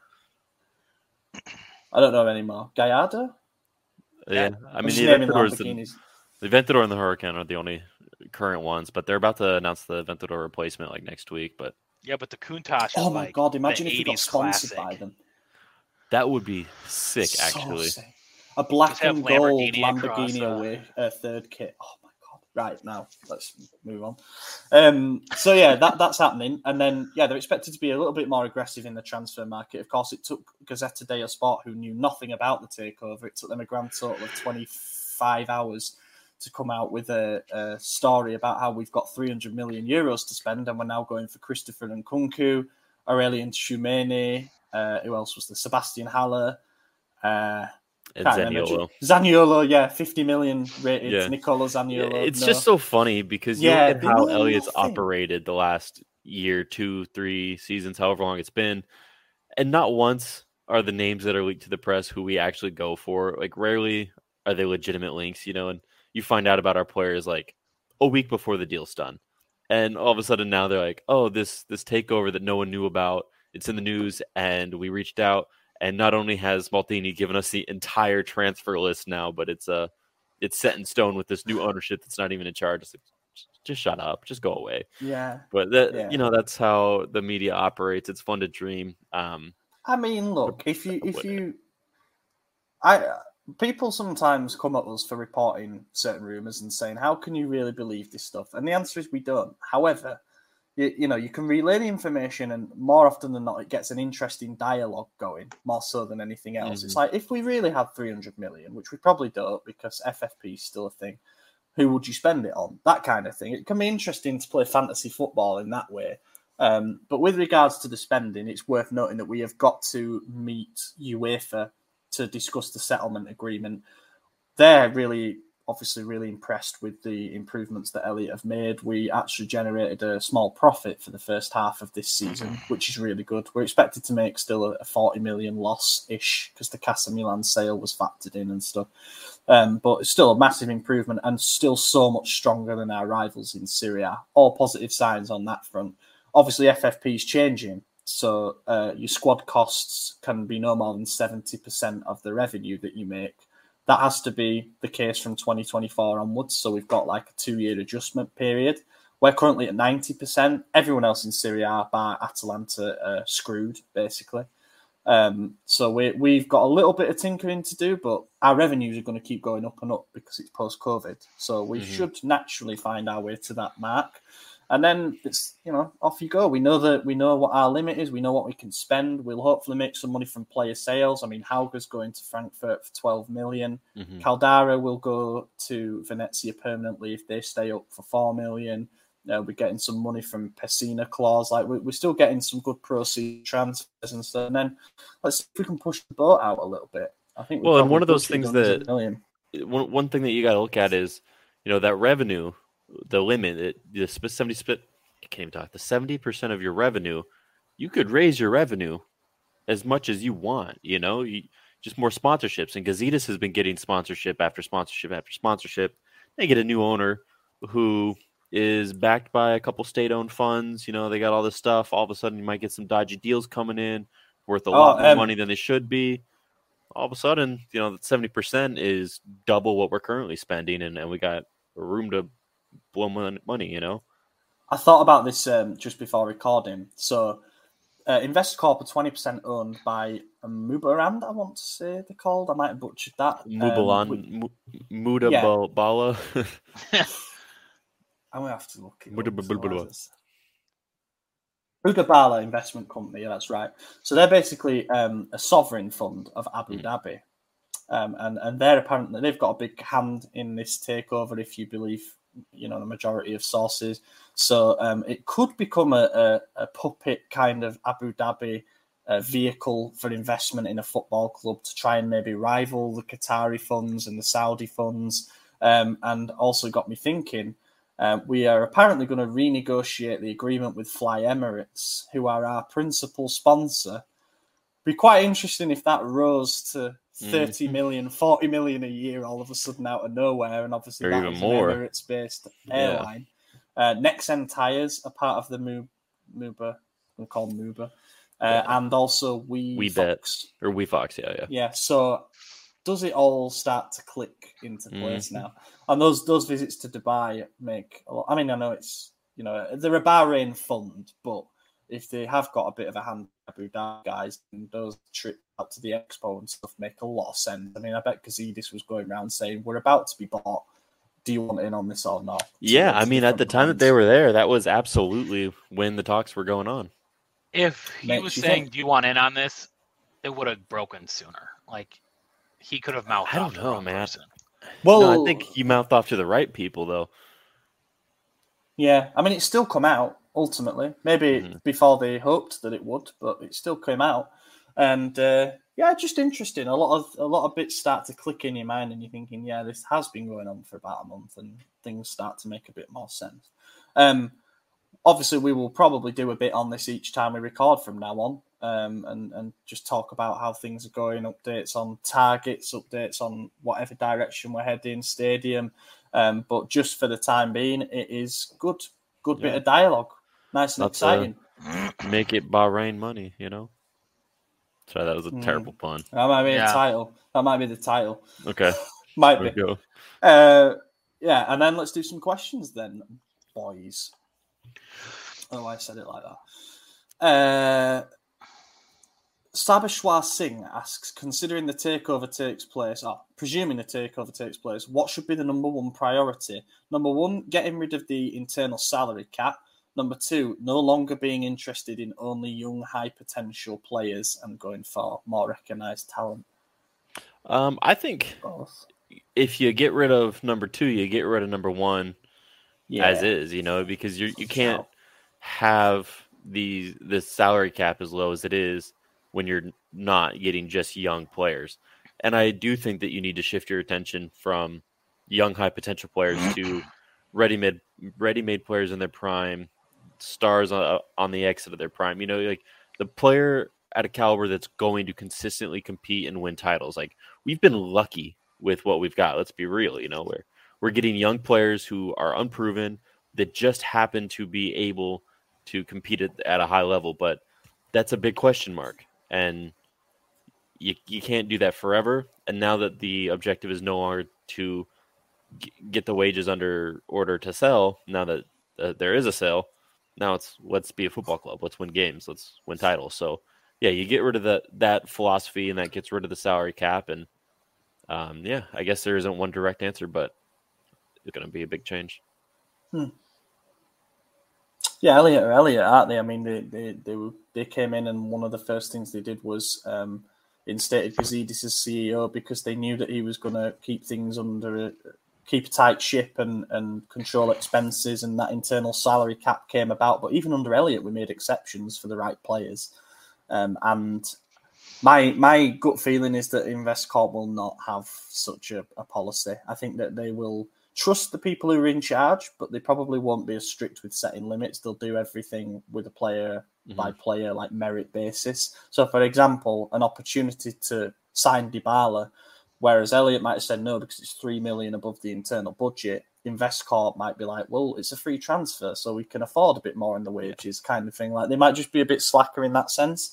I don't know anymore. Gallardo? Yeah, I mean, just the naming Aventadors, the, Lamborghinis. the Aventador and the Huracan are the only current ones, but they're about to announce the Aventador replacement like next week. But Yeah, but the Countach is Oh my like god! Imagine the if we got eighties sponsored classic. by them. that would be sick, So actually. sick. A black Just have and gold Lamborghini across, Lamborghini uh, away uh, third kit. Oh my god! Right now, let's move on. Um, so yeah, that that's happening, and then yeah, they're expected to be a little bit more aggressive in the transfer market. Of course, it took Gazzetta dello Sport, who knew nothing about the takeover. It took them a grand total of twenty-five hours to come out with a, a story about how we've got three hundred million euros to spend, and we're now going for Christopher Nkunku, Aurelien Tchouameni, uh, who else was there? Sebastian Haller, uh, And can't remember. Zaniolo. Zaniolo, yeah, fifty million rated. Yeah. Nicola Zaniolo. It's no. just so funny because you Yeah, look at they how mean Elliot's nothing. operated the last year, two, three seasons, however long it's been, and not once are the names that are leaked to the press who we actually go for. Like, rarely are they legitimate links, you know, and you find out about our players like a week before the deal's done. And all of a sudden now they're like, oh, this this takeover that no one knew about, it's in the news, and we reached out. And not only has Maldini given us the entire transfer list now, but it's uh, it's set in stone with this new ownership that's not even in charge. It's like, just shut up, just go away. Yeah. But that Yeah. you know, that's how the media operates. It's fun to dream. Um, I mean, look, if you if you, I people sometimes come at us for reporting certain rumors and saying, "How can you really believe this stuff?" And the answer is we don't. However, you, you know, you can relay the information, and more often than not, it gets an interesting dialogue going, more so than anything else. Mhm. It's like if we really had three hundred million, which we probably don't because F F P is still a thing. Who would you spend it on? That kind of thing. It can be interesting to play fantasy football in that way. Um, but with regards to the spending, it's worth noting that we have got to meet UEFA to discuss the settlement agreement. They're really, obviously, really impressed with the improvements that Elliot have made. We actually generated a small profit for the first half of this season, which is really good. We're expected to make still a forty million loss-ish because the Casa Milan sale was factored in and stuff. Um, but it's still a massive improvement and still so much stronger than our rivals in Serie A. All positive signs on that front. Obviously, F F P is changing, so uh, your squad costs can be no more than seventy percent of the revenue that you make. That has to be the case from twenty twenty-four onwards, so we've got like a two-year adjustment period. We're currently at ninety percent. Everyone else in Serie A, bar Atalanta, are screwed, basically. Um, so we, we've got a little bit of tinkering to do, but our revenues are going to keep going up and up because it's post-COVID. So we mm-hmm. should naturally find our way to that mark. And then it's, you know, off you go. We know that we know what our limit is. We know what we can spend. We'll hopefully make some money from player sales. I mean, Hauger's going to Frankfurt for twelve million. Mm-hmm. Caldara will go to Venezia permanently if they stay up for four million. Uh, we're getting some money from Pessina clause. Like we're, we're still getting some good proceeds transfers and stuff. And then let's see if we can push the boat out a little bit. I think. Well, and one of those things that one one thing that you got to look at is, you know, that revenue. The limit, it, the seventy split. I can't even talk. The seventy percent of your revenue, you could raise your revenue as much as you want. You know, you, just more sponsorships. And Gazidis has been getting sponsorship after sponsorship after sponsorship. They get a new owner who is backed by a couple state-owned funds. You know, they got all this stuff. All of a sudden, you might get some dodgy deals coming in, worth a oh, lot more um, money than they should be. All of a sudden, you know, seventy percent is double what we're currently spending, and, and we got room to blow money, you know. I thought about this um, just before recording. So, uh, Investcorp are twenty percent owned by Mubarand, I want to say they're called. I might have butchered that. Mubalan, um, Mudabala. I'm going to have to look it up. Mudabala Investment Company, yeah, that's right. So they're basically um, a sovereign fund of Abu mm. Dhabi. Um, and, and they're apparently, they've got a big hand in this takeover, if you believe you know, the majority of sources. So um, it could become a, a, a puppet kind of Abu Dhabi uh, vehicle for investment in a football club to try and maybe rival the Qatari funds and the Saudi funds. Um, and also got me thinking, uh, we are apparently going to renegotiate the agreement with Fly Emirates, who are our principal sponsor. Be quite interesting if that rose to thirty mm. million, forty million a year all of a sudden out of nowhere, and obviously or that even was more. an Emirates-based airline. Yeah. Uh, Nexen Tires are part of the Muba, we'll call them Muba. uh, Yeah. and also We, We Fox. Bet. Or We Fox, yeah, yeah. Yeah, so does it all start to click into place Mhm. now? And those those visits to Dubai make a lot. I mean, I know it's, you know, they're a Bahrain fund, but if they have got a bit of a hand Abu Dhabi guys, and those trips out to the Expo and stuff make a lot of sense. I mean, I bet Gazidis was going around saying, we're about to be bought. Do you want in on this or not? Yeah, To- I to mean, at the different time that brands. they were there, that was absolutely when the talks were going on. If he Makes was you saying, think. "Do you want in on this?" it would have broken sooner. Like he could have mouthed I off don't to the know, wrong man. person. Well, No, I think he mouthed off to the right people, though. yeah, I mean, it's still come out ultimately. Maybe Mhm. before they hoped that it would, but it still came out. And uh, yeah, just interesting. A lot of a lot of bits start to click in your mind, and you're thinking, yeah, this has been going on for about a month, and things start to make a bit more sense. Um, obviously, we will probably do a bit on this each time we record from now on, um, and and just talk about how things are going, updates on targets, updates on whatever direction we're heading, stadium. Um, but just for the time being, it is good, good Yeah. bit of dialogue, nice and Not to- exciting. Make it Bahrain money, you know? Sorry, that was a Mm. terrible pun. That might be Yeah. the title. That might be the title. Okay, Might there we be. go. Uh, yeah, and then let's do some questions then, boys. Oh, I said it like that. Uh, Sabashwar Singh asks, considering the takeover takes place, or presuming the takeover takes place, what should be the number one priority? Number one, getting rid of the internal salary cap. Number two, no longer being interested in only young, high potential players and going for more recognised talent. Um, I think Both. if you get rid of number two, you get rid of number one Yeah. as is, you know, because you you can't Sure. have the the salary cap as low as it is when you're not getting just young players. And I do think that you need to shift your attention from young high potential players to ready-made ready-made players in their prime, stars on, on the exit of their prime. You know, like the player at a caliber that's going to consistently compete and win titles. Like we've been lucky with what we've got. Let's be real, you know, where we're getting young players who are unproven that just happen to be able to compete at, at a high level, but that's a big question mark. And you you can't do that forever. And now that the objective is no longer to g- get the wages under order to sell, now that uh, there is a sale, now it's let's be a football club. Let's win games. Let's win titles. So yeah, you get rid of that that philosophy, and that gets rid of the salary cap. And um, yeah, I guess there isn't one direct answer, but it's going to be a big change. Yeah, Elliot are Elliot, aren't they? I mean, they they they, were, they came in, and one of the first things they did was um, instated Gazidis as C E O because they knew that he was going to keep things under a, keep a tight ship and, and control expenses, and that internal salary cap came about. But even under Elliot, we made exceptions for the right players. Um, and my my gut feeling is that InvestCorp will not have such a, a policy. I think that they will trust the people who are in charge, but they probably won't be as strict with setting limits. They'll do everything with a player Mhm. by player, like merit basis. So, for example, an opportunity to sign Dybala, whereas Elliot might have said no because it's three million above the internal budget. InvestCorp might be like, well, it's a free transfer, so we can afford a bit more in the wages, kind of thing. Like they might just be a bit slacker in that sense.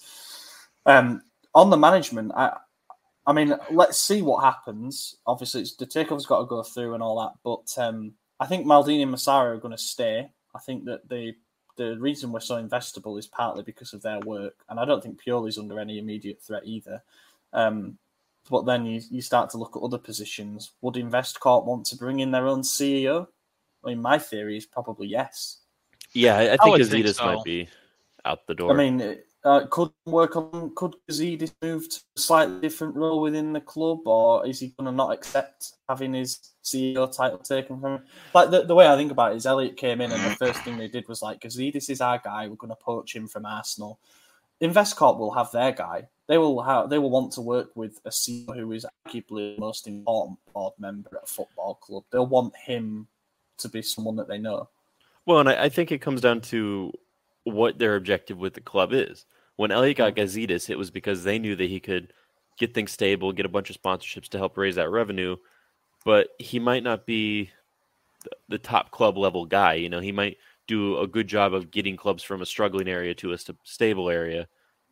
Um, on the management, I. I mean, let's see what happens. Obviously, it's, the takeover's got to go through and all that, but um, I think Maldini and Massaro are going to stay. I think that the the reason we're so investable is partly because of their work, and I don't think Pioli's under any immediate threat either. Um, but then you, you start to look at other positions. Would InvestCorp want to bring in their own C E O? I mean, my theory is probably yes. Yeah, I, I I think would think Gazidis so. might be out the door. I mean, uh, could work on could Gazidis move to a slightly different role within the club, or is he going to not accept having his C E O title taken from him? Like the, the way I think about it is, Elliot came in and the first thing they did was like, Gazidis is our guy. We're going to poach him from Arsenal. InvestCorp will have their guy. They will have. They will want to work with a C E O who is arguably the most important board member at a football club. They'll want him to be someone that they know. Well, and I, I think it comes down to what their objective with the club is. When Elliot got Gazidis, it was because they knew that he could get things stable, get a bunch of sponsorships to help raise that revenue, but he might not be the, the top club level guy. You know, he might do a good job of getting clubs from a struggling area to a st- stable area,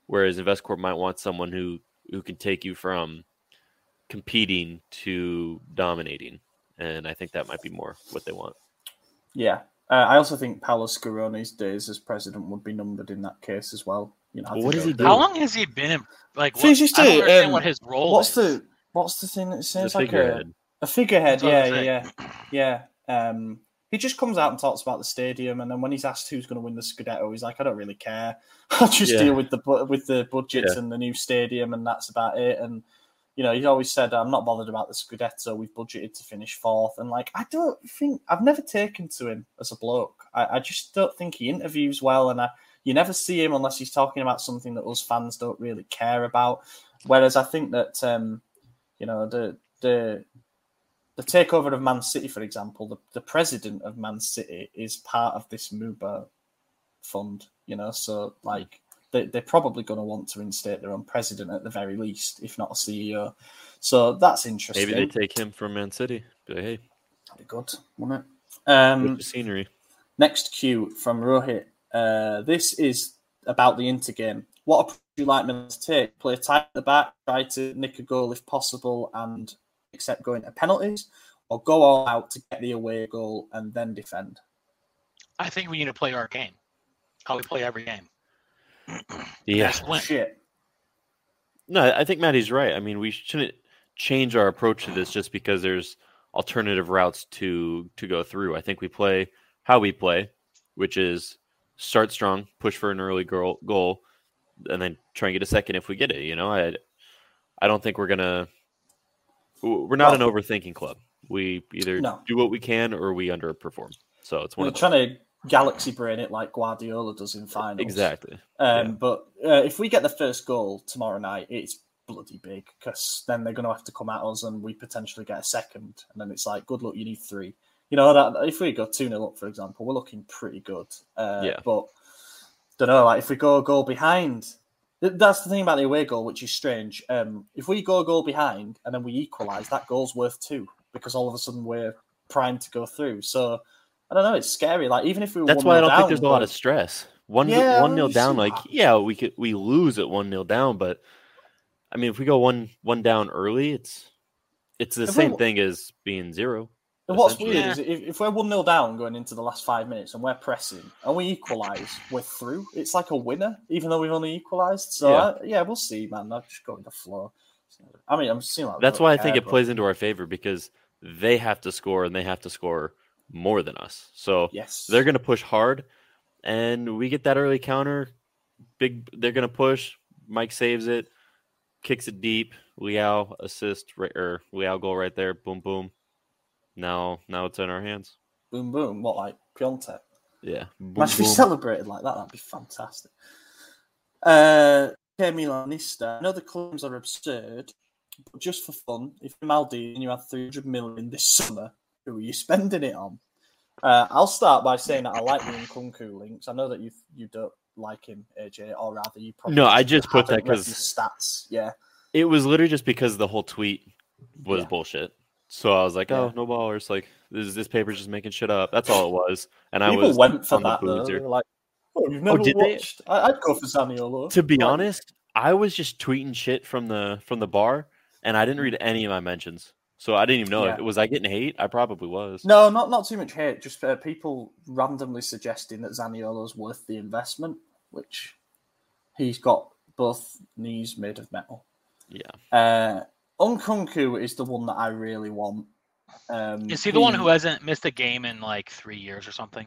whereas InvestCorp might want someone who, who can take you from competing to dominating. And I think that might be more what they want. Yeah. Uh, I also think Paolo Scaroni's days as president would be numbered in that case as well. You know, I Well, think what does they he would- do? How long has he been in? Like, So he's what, just I don't a, understand um, what his role What's is. the what's the thing that The says like a, figurehead. a figurehead? That's what Yeah, I'm yeah, yeah, yeah. Um, he just comes out and talks about the stadium, and then when he's asked who's going to win the Scudetto, he's like, "I don't really care. I'll just Yeah. deal with the bu- with the budgets Yeah. and the new stadium, and that's about it." And you know, he's always said, "I'm not bothered about the Scudetto. We've budgeted to finish fourth." And like, I don't think I've never taken to him as a bloke. I, I just don't think he interviews well, and I. You never see him unless he's talking about something that us fans don't really care about. Whereas I think that um, you know the the the takeover of Man City, for example, the, the president of Man City is part of this MUBA fund. You know, so like they they're probably going to want to instate their own president at the very least, if not a C E O. So that's interesting. Maybe they take him from Man City. Be like, hey, That'd be good, wouldn't it? Um, with the scenery. Next cue from Rohit. Uh, this is about the Inter game. What approach would you like Milan to take? Play tight at the back, try to nick a goal if possible, and accept going to penalties, or go all out to get the away goal and then defend? I think we need to play our game. How we play every game. Yeah. Just win. Shit. No, I think Maddie's right. I mean, we shouldn't change our approach to this just because there's alternative routes to to go through. I think we play how we play, which is start strong, push for an early goal, goal, and then try and get a second if we get it. You know, I I don't think we're gonna. We're not Well, an overthinking club. We either No. do what we can or we underperform. So it's one We're of those. trying to galaxy brain it like Guardiola does in finals. Exactly. Um, Yeah. But uh, if we get the first goal tomorrow night, it's bloody big because then they're going to have to come at us and we potentially get a second. And then it's like, good luck, you need three. You know, that if we go two nil up, for example, we're looking pretty good. Uh, Yeah. But, don't know, like if we go a goal behind, th- that's the thing about the away goal, which is strange. Um, if we go a goal behind and then we equalise, that goal's worth two because all of a sudden we're primed to go through. So, I don't know, it's scary. Like, even if we were That's why I don't down, think there's a lot but- of stress. One Yeah, one nil you down, see like that. yeah, we could we lose at one nil down, but I mean, if we go one one down early, it's it's the If same we- thing as being zero. And what's essentially. weird is if, if we're one nil down going into the last five minutes and we're pressing and we equalise, we're through. It's like a winner, even though we've only equalised. So, Yeah. I, yeah, we'll see, man. I'm just going with the flow. I mean, I'm seeing like we That's don't why I think care, it but- plays into our favor because they have to score and they have to score more than us. So Yes. they're going to push hard, and we get that early counter. Big, they're going to push. Mike saves it, kicks it deep. Liao assist right, or Liao goal right there. Boom, boom. Now, now it's in our hands. Boom, boom. What, like Piontek? Yeah. Boom, Imagine if we boom. celebrated like that. That'd be fantastic. Uh, okay, Milanista. I know the claims are absurd, but just for fun, if Maldini and you had three hundred million this summer, who are you spending it on? Uh, I'll start by saying that I like the Nkunku links. I know that you you don't like him, A J, or rather you probably No, I just put that haven't read 'cause- his stats. Yeah, It was literally just because the whole tweet was Yeah. bullshit. So I was like, oh, Yeah. no ballers. Like, this, this paper's just making shit up. That's all it was. And I people was went for on the that though. boozer. They were like, oh, you've never did they? watched. I, I'd go for Zaniolo. To be Like, honest, I was just tweeting shit from the from the bar, and I didn't read any of my mentions. So I didn't even know. Yeah. If, was I getting hate? I probably was. No, not not too much hate. Just uh, people randomly suggesting that Zaniolo's worth the investment, which he's got both knees made of metal. Yeah. Uh, Nkunku is the one that I really want. Um, Is he the one who hasn't missed a game in like three years or something?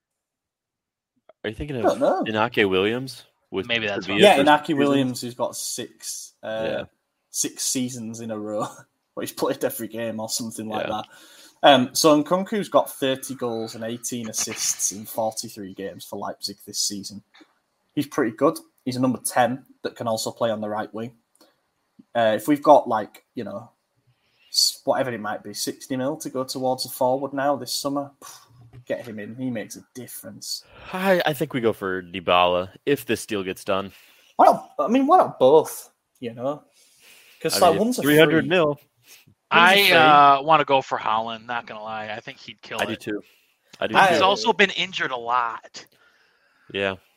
Are you thinking I of don't know. Inaki Williams? With Maybe that's Sevilla what- Yeah, for Inaki seasons? Williams, who's got six, uh, Yeah. six seasons in a row, where he's played every game or something like Yeah. that. Um, so Nkunku's got thirty goals and eighteen assists in forty-three games for Leipzig this season. He's pretty good. He's a number ten that can also play on the right wing. Uh, if we've got like, you know, s- whatever it might be, sixty mil to go towards a forward now this summer, get him in. He makes a difference. I, I think we go for Dybala if this deal gets done. Why not? I mean, why not both? You know, because I like mean, one's a three hundred free. mil. I free. uh, want to go for Holland. Not gonna lie, I think he'd kill I it. do too. I do I- too. He's also been injured a lot. Yeah.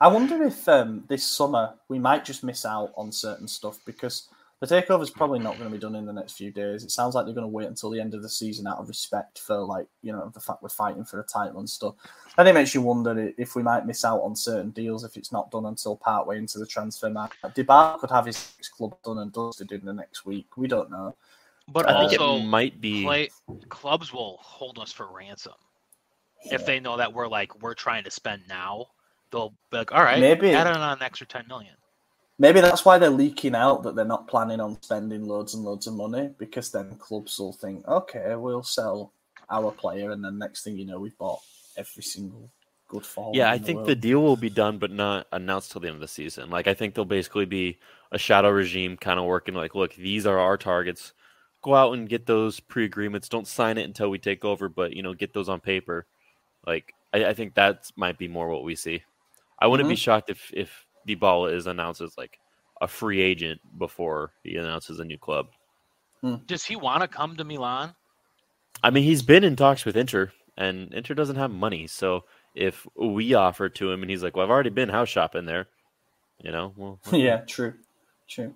I wonder if um, this summer we might just miss out on certain stuff because the takeover is probably not going to be done in the next few days. It sounds like they're going to wait until the end of the season out of respect for, like, you know, the fact we're fighting for a title and stuff. And it makes you wonder if we might miss out on certain deals if it's not done until partway into the transfer market. Dybala could have his club done and dusted in the next week. We don't know. But I think also, it might be play, clubs will hold us for ransom yeah. if they know that we're like we're trying to spend now. They'll be like, all right, maybe add on an extra ten million. Maybe that's why they're leaking out that they're not planning on spending loads and loads of money, because then clubs will think, okay, we'll sell our player, and then next thing you know, we've bought every single good forward. Yeah, I the think world. the deal will be done, but not announced till the end of the season. Like, I think there'll basically be a shadow regime kind of working like, look, these are our targets. Go out and get those pre-agreements. Don't sign it until we take over, but, you know, get those on paper. Like, I, I think that might be more what we see. I wouldn't Mm-hmm. be shocked if, if Dybala is announced as, like, a free agent before he announces a new club. Does he want to come to Milan? I mean, he's been in talks with Inter, and Inter doesn't have money. So if we offer to him and he's like, well, I've already been house shopping there, you know? Well, yeah, true. True.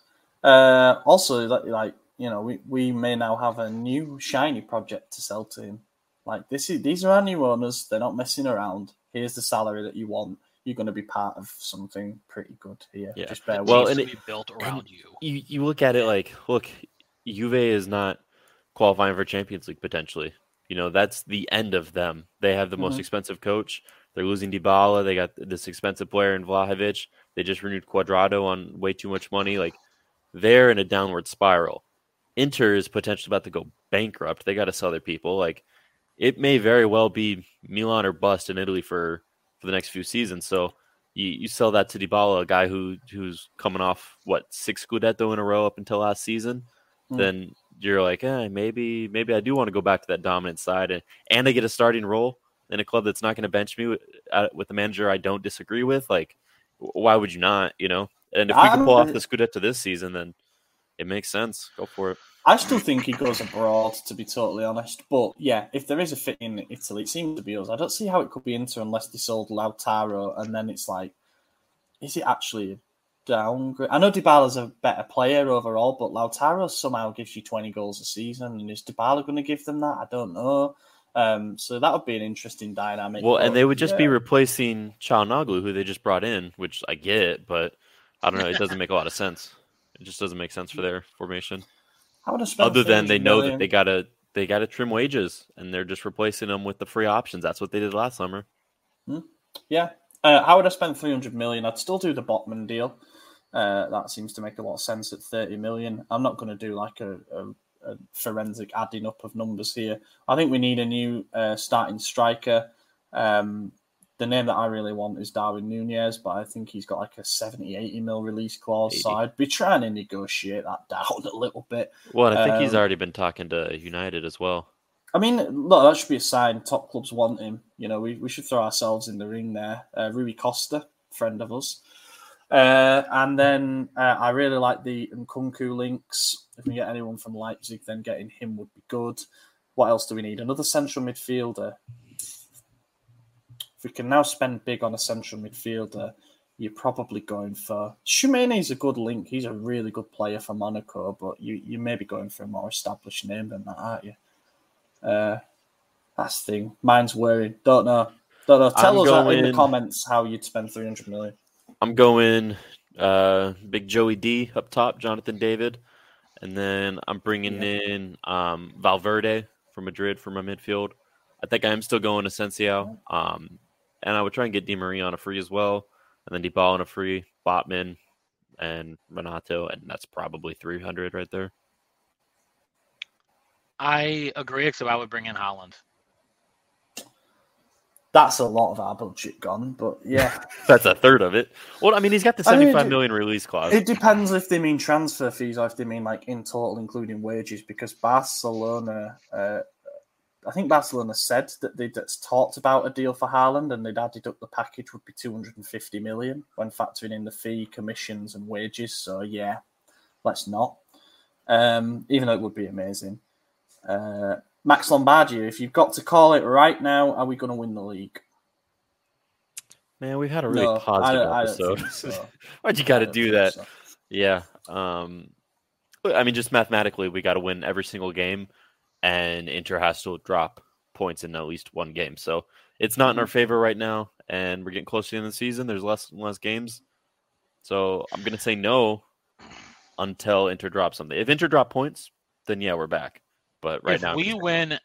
Uh, also, like, like, you know, we, we may now have a new shiny project to sell to him. Like, this is these are our new owners. They're not messing around. Here's the salary that you want. You're going to be part of something pretty good here. Yeah. Just bear Well, with and us. It be built around you. you. You look at it like, look, Juve is not qualifying for Champions League potentially. You know, that's the end of them. They have the most Mhm. expensive coach. They're losing Dybala. They got this expensive player in Vlahovic. They just renewed Cuadrado on way too much money. Like, they're in a downward spiral. Inter is potentially about to go bankrupt. They got to sell their people. Like, it may very well be Milan or bust in Italy for, for the next few seasons. So you, you sell that to Dybala, a guy who who's coming off, what, six Scudetto in a row up until last season. Mm. Then you're like, eh, maybe maybe I do want to go back to that dominant side. And, and I get a starting role in a club that's not going to bench me with, uh, with a manager I don't disagree with. Like, why would you not, you know? And if we I can pull don't- off the Scudetto this season, then it makes sense. Go for it. I still think he goes abroad, to be totally honest. But yeah, if there is a fit in Italy, it seems to be us. I don't see how it could be Inter unless they sold Lautaro, and then it's like, is it actually a downgrade? I know Dybala's a better player overall, but Lautaro somehow gives you twenty goals a season, and is Dybala going to give them that? I don't know. Um, so that would be an interesting dynamic. Well, but, and they would just yeah. be replacing Çalhanoğlu, who they just brought in, which I get, but I don't know. It doesn't make a lot of sense. It just doesn't make sense for their formation. I would have spent Other than they three hundred know million. that they gotta they gotta trim wages, and they're just replacing them with the free options. That's what they did last summer. Yeah, uh, I would have spent three hundred million. I'd still do the Botman deal. Uh, that seems to make a lot of sense at thirty million. I'm not going to do like a, a, a forensic adding up of numbers here. I think we need a new uh, starting striker. Um, the name that I really want is Darwin Nunez, but I think he's got like a seventy, eighty mil release clause. So eighty. I'd be trying to negotiate that down a little bit. Well, and I think he's Um, already been talking to United as well. I mean, look, that should be a sign. Top clubs want him. You know, we, we should throw ourselves in the ring there. Uh, Rui Costa, friend of us. Uh, and then uh, I really like the Nkunku links. If we get anyone from Leipzig, then getting him would be good. What else do we need? Another central midfielder. If we can now spend big on a central midfielder, you're probably going for... Tchouameni's a good link. He's a really good player for Monaco, but you, you may be going for a more established name than that, aren't you? Uh, that's the thing. Mine's worrying. Don't know. Don't know. Tell I'm us out in the going- comments how you'd spend three hundred million. I'm going uh, big Joey D up top, Jonathan David, and then I'm bringing Yeah. in um, Valverde from Madrid for my midfield. I think I am still going Asensio, um, and I would try and get Di Maria on a free as well, and then Dybala on a free, Botman, and Renato, and that's probably three hundred right there. I agree, except I would bring in Holland. That's a lot of our budget gone, but yeah. That's a third of it. Well, I mean, he's got the I mean, seventy-five it- million release clause. It depends if they mean transfer fees or if they mean like in total, including wages, because Barcelona, uh, I think Barcelona said that they'd talked about a deal for Haaland and they'd added up the package would be two hundred fifty million when factoring in the fee, commissions and wages. So yeah, let's not. Um, even though it would be amazing. Uh, Max Lombardi, if you've got to call it right now, are we going to win the league? Man, we've had a really No, I positive don't, I don't episode. think so. Why'd you I got to don't do think that? so. Yeah. Um, but, I mean, just mathematically, we got to win every single game, and Inter has to drop points in at least one game. So it's not in our favor right now, and we're getting close to the end of the season. There's less and less games. So I'm going to say no until Inter drops something. If Inter drop points, then yeah, we're back. But right if now, we win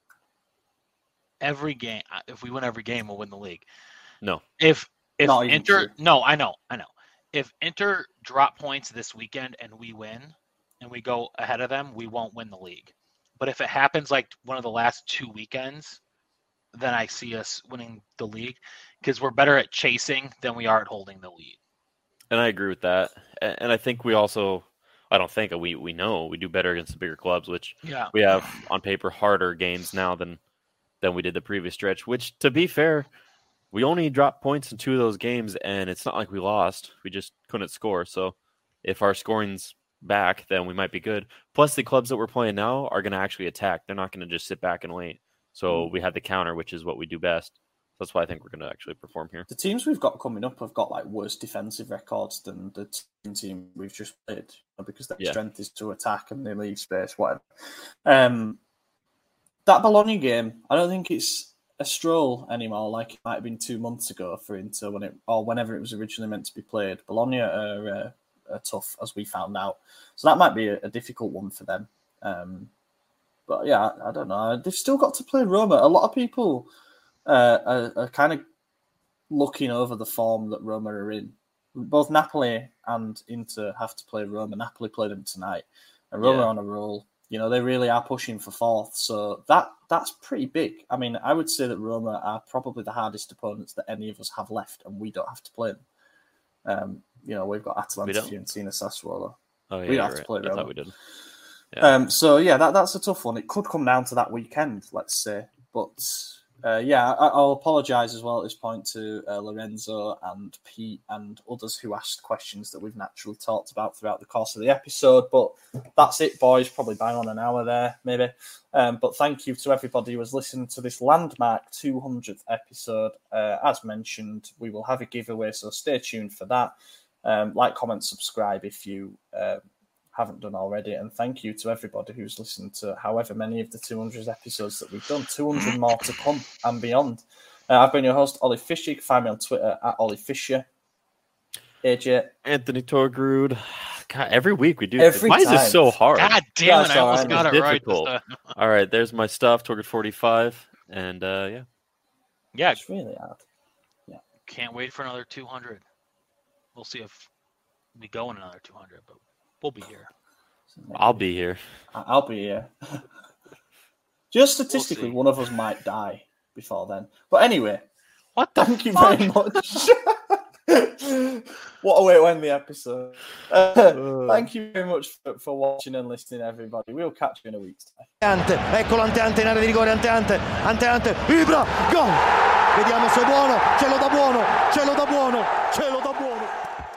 every game, if we win every game, we'll win the league. no. If if Not even Inter, true. no, I know, I know. If Inter drop points this weekend and we win, and we go ahead of them, we won't win the league. But if it happens like one of the last two weekends, then I see us winning the league because we're better at chasing than we are at holding the lead. And I agree with that. A- And I think we also, I don't think, we, we know we do better against the bigger clubs, which Yeah. we have on paper harder games now than than we did the previous stretch, which, to be fair, we only dropped points in two of those games, and it's not like we lost. We just couldn't score. So if our scoring's back, then we might be good. Plus, the clubs that we're playing now are going to actually attack. They're not going to just sit back and wait. So we have the counter, which is what we do best. That's why I think we're going to actually perform here. The teams we've got coming up have got like worse defensive records than the team team we've just played, you know, because their Yeah. strength is to attack and they leave space, whatever. Um, that Bologna game, I don't think it's a stroll anymore, like it might have been two months ago for Inter when it or whenever it was originally meant to be played. Bologna are, uh, are tough, as we found out, so that might be a, a difficult one for them. Um, but yeah, I, I don't know. They've still got to play Roma. A lot of people uh, are, are kind of looking over the form that Roma are in. Both Napoli and Inter have to play Roma. Napoli play them tonight, and Roma Yeah. are on a roll. You know, they really are pushing for fourth, so that that's pretty big. I mean, I would say that Roma are probably the hardest opponents that any of us have left, and we don't have to play them. Um, you know, we've got Atalanta, don't. Fiorentina, Sassuolo. Oh, yeah, We don't have right. to play I Roma. thought we did. Yeah. Um, so yeah, that that's a tough one. It could come down to that weekend, let's say. But uh, yeah, I, I'll apologise as well at this point to uh, Lorenzo and Pete and others who asked questions that we've naturally talked about throughout the course of the episode. But that's it, boys. Probably bang on an hour there, maybe. Um, but thank you to everybody who has listened to this landmark two hundredth episode. Uh, as mentioned, we will have a giveaway, so stay tuned for that. Um, like, comment, subscribe if you uh, haven't done already. And thank you to everybody who's listened to however many of the two hundred episodes that we've done. two hundred more to come and beyond. Uh, I've been your host, Ollie Fisher. You can find me on Twitter at Ollie Fisher. A J. Anthony Torgrud. God, every week we do Every this. Why is time. this so hard? God damn it! That's I almost all right. got It's it right. difficult. Just, uh, All right, there's my stuff, Torgrud forty-five. And uh, yeah. yeah, It's really hard. can't wait for another two hundred. We'll see if we go in another two hundred, but we'll be here. I'll be here. I- I'll be here. Just statistically, see. one of us might die before then. But anyway, What the thank you fuck? very much. What a way to end the episode. Uh, thank you very much for, for watching and listening, everybody. We'll catch you in a week's time. Ante, eccolo Ante Ante in area di rigore, Ante Ante, Ante Ante, Ibra, gol! Vediamo se è buono, ce lo da buono, ce lo da buono, ce lo da buono.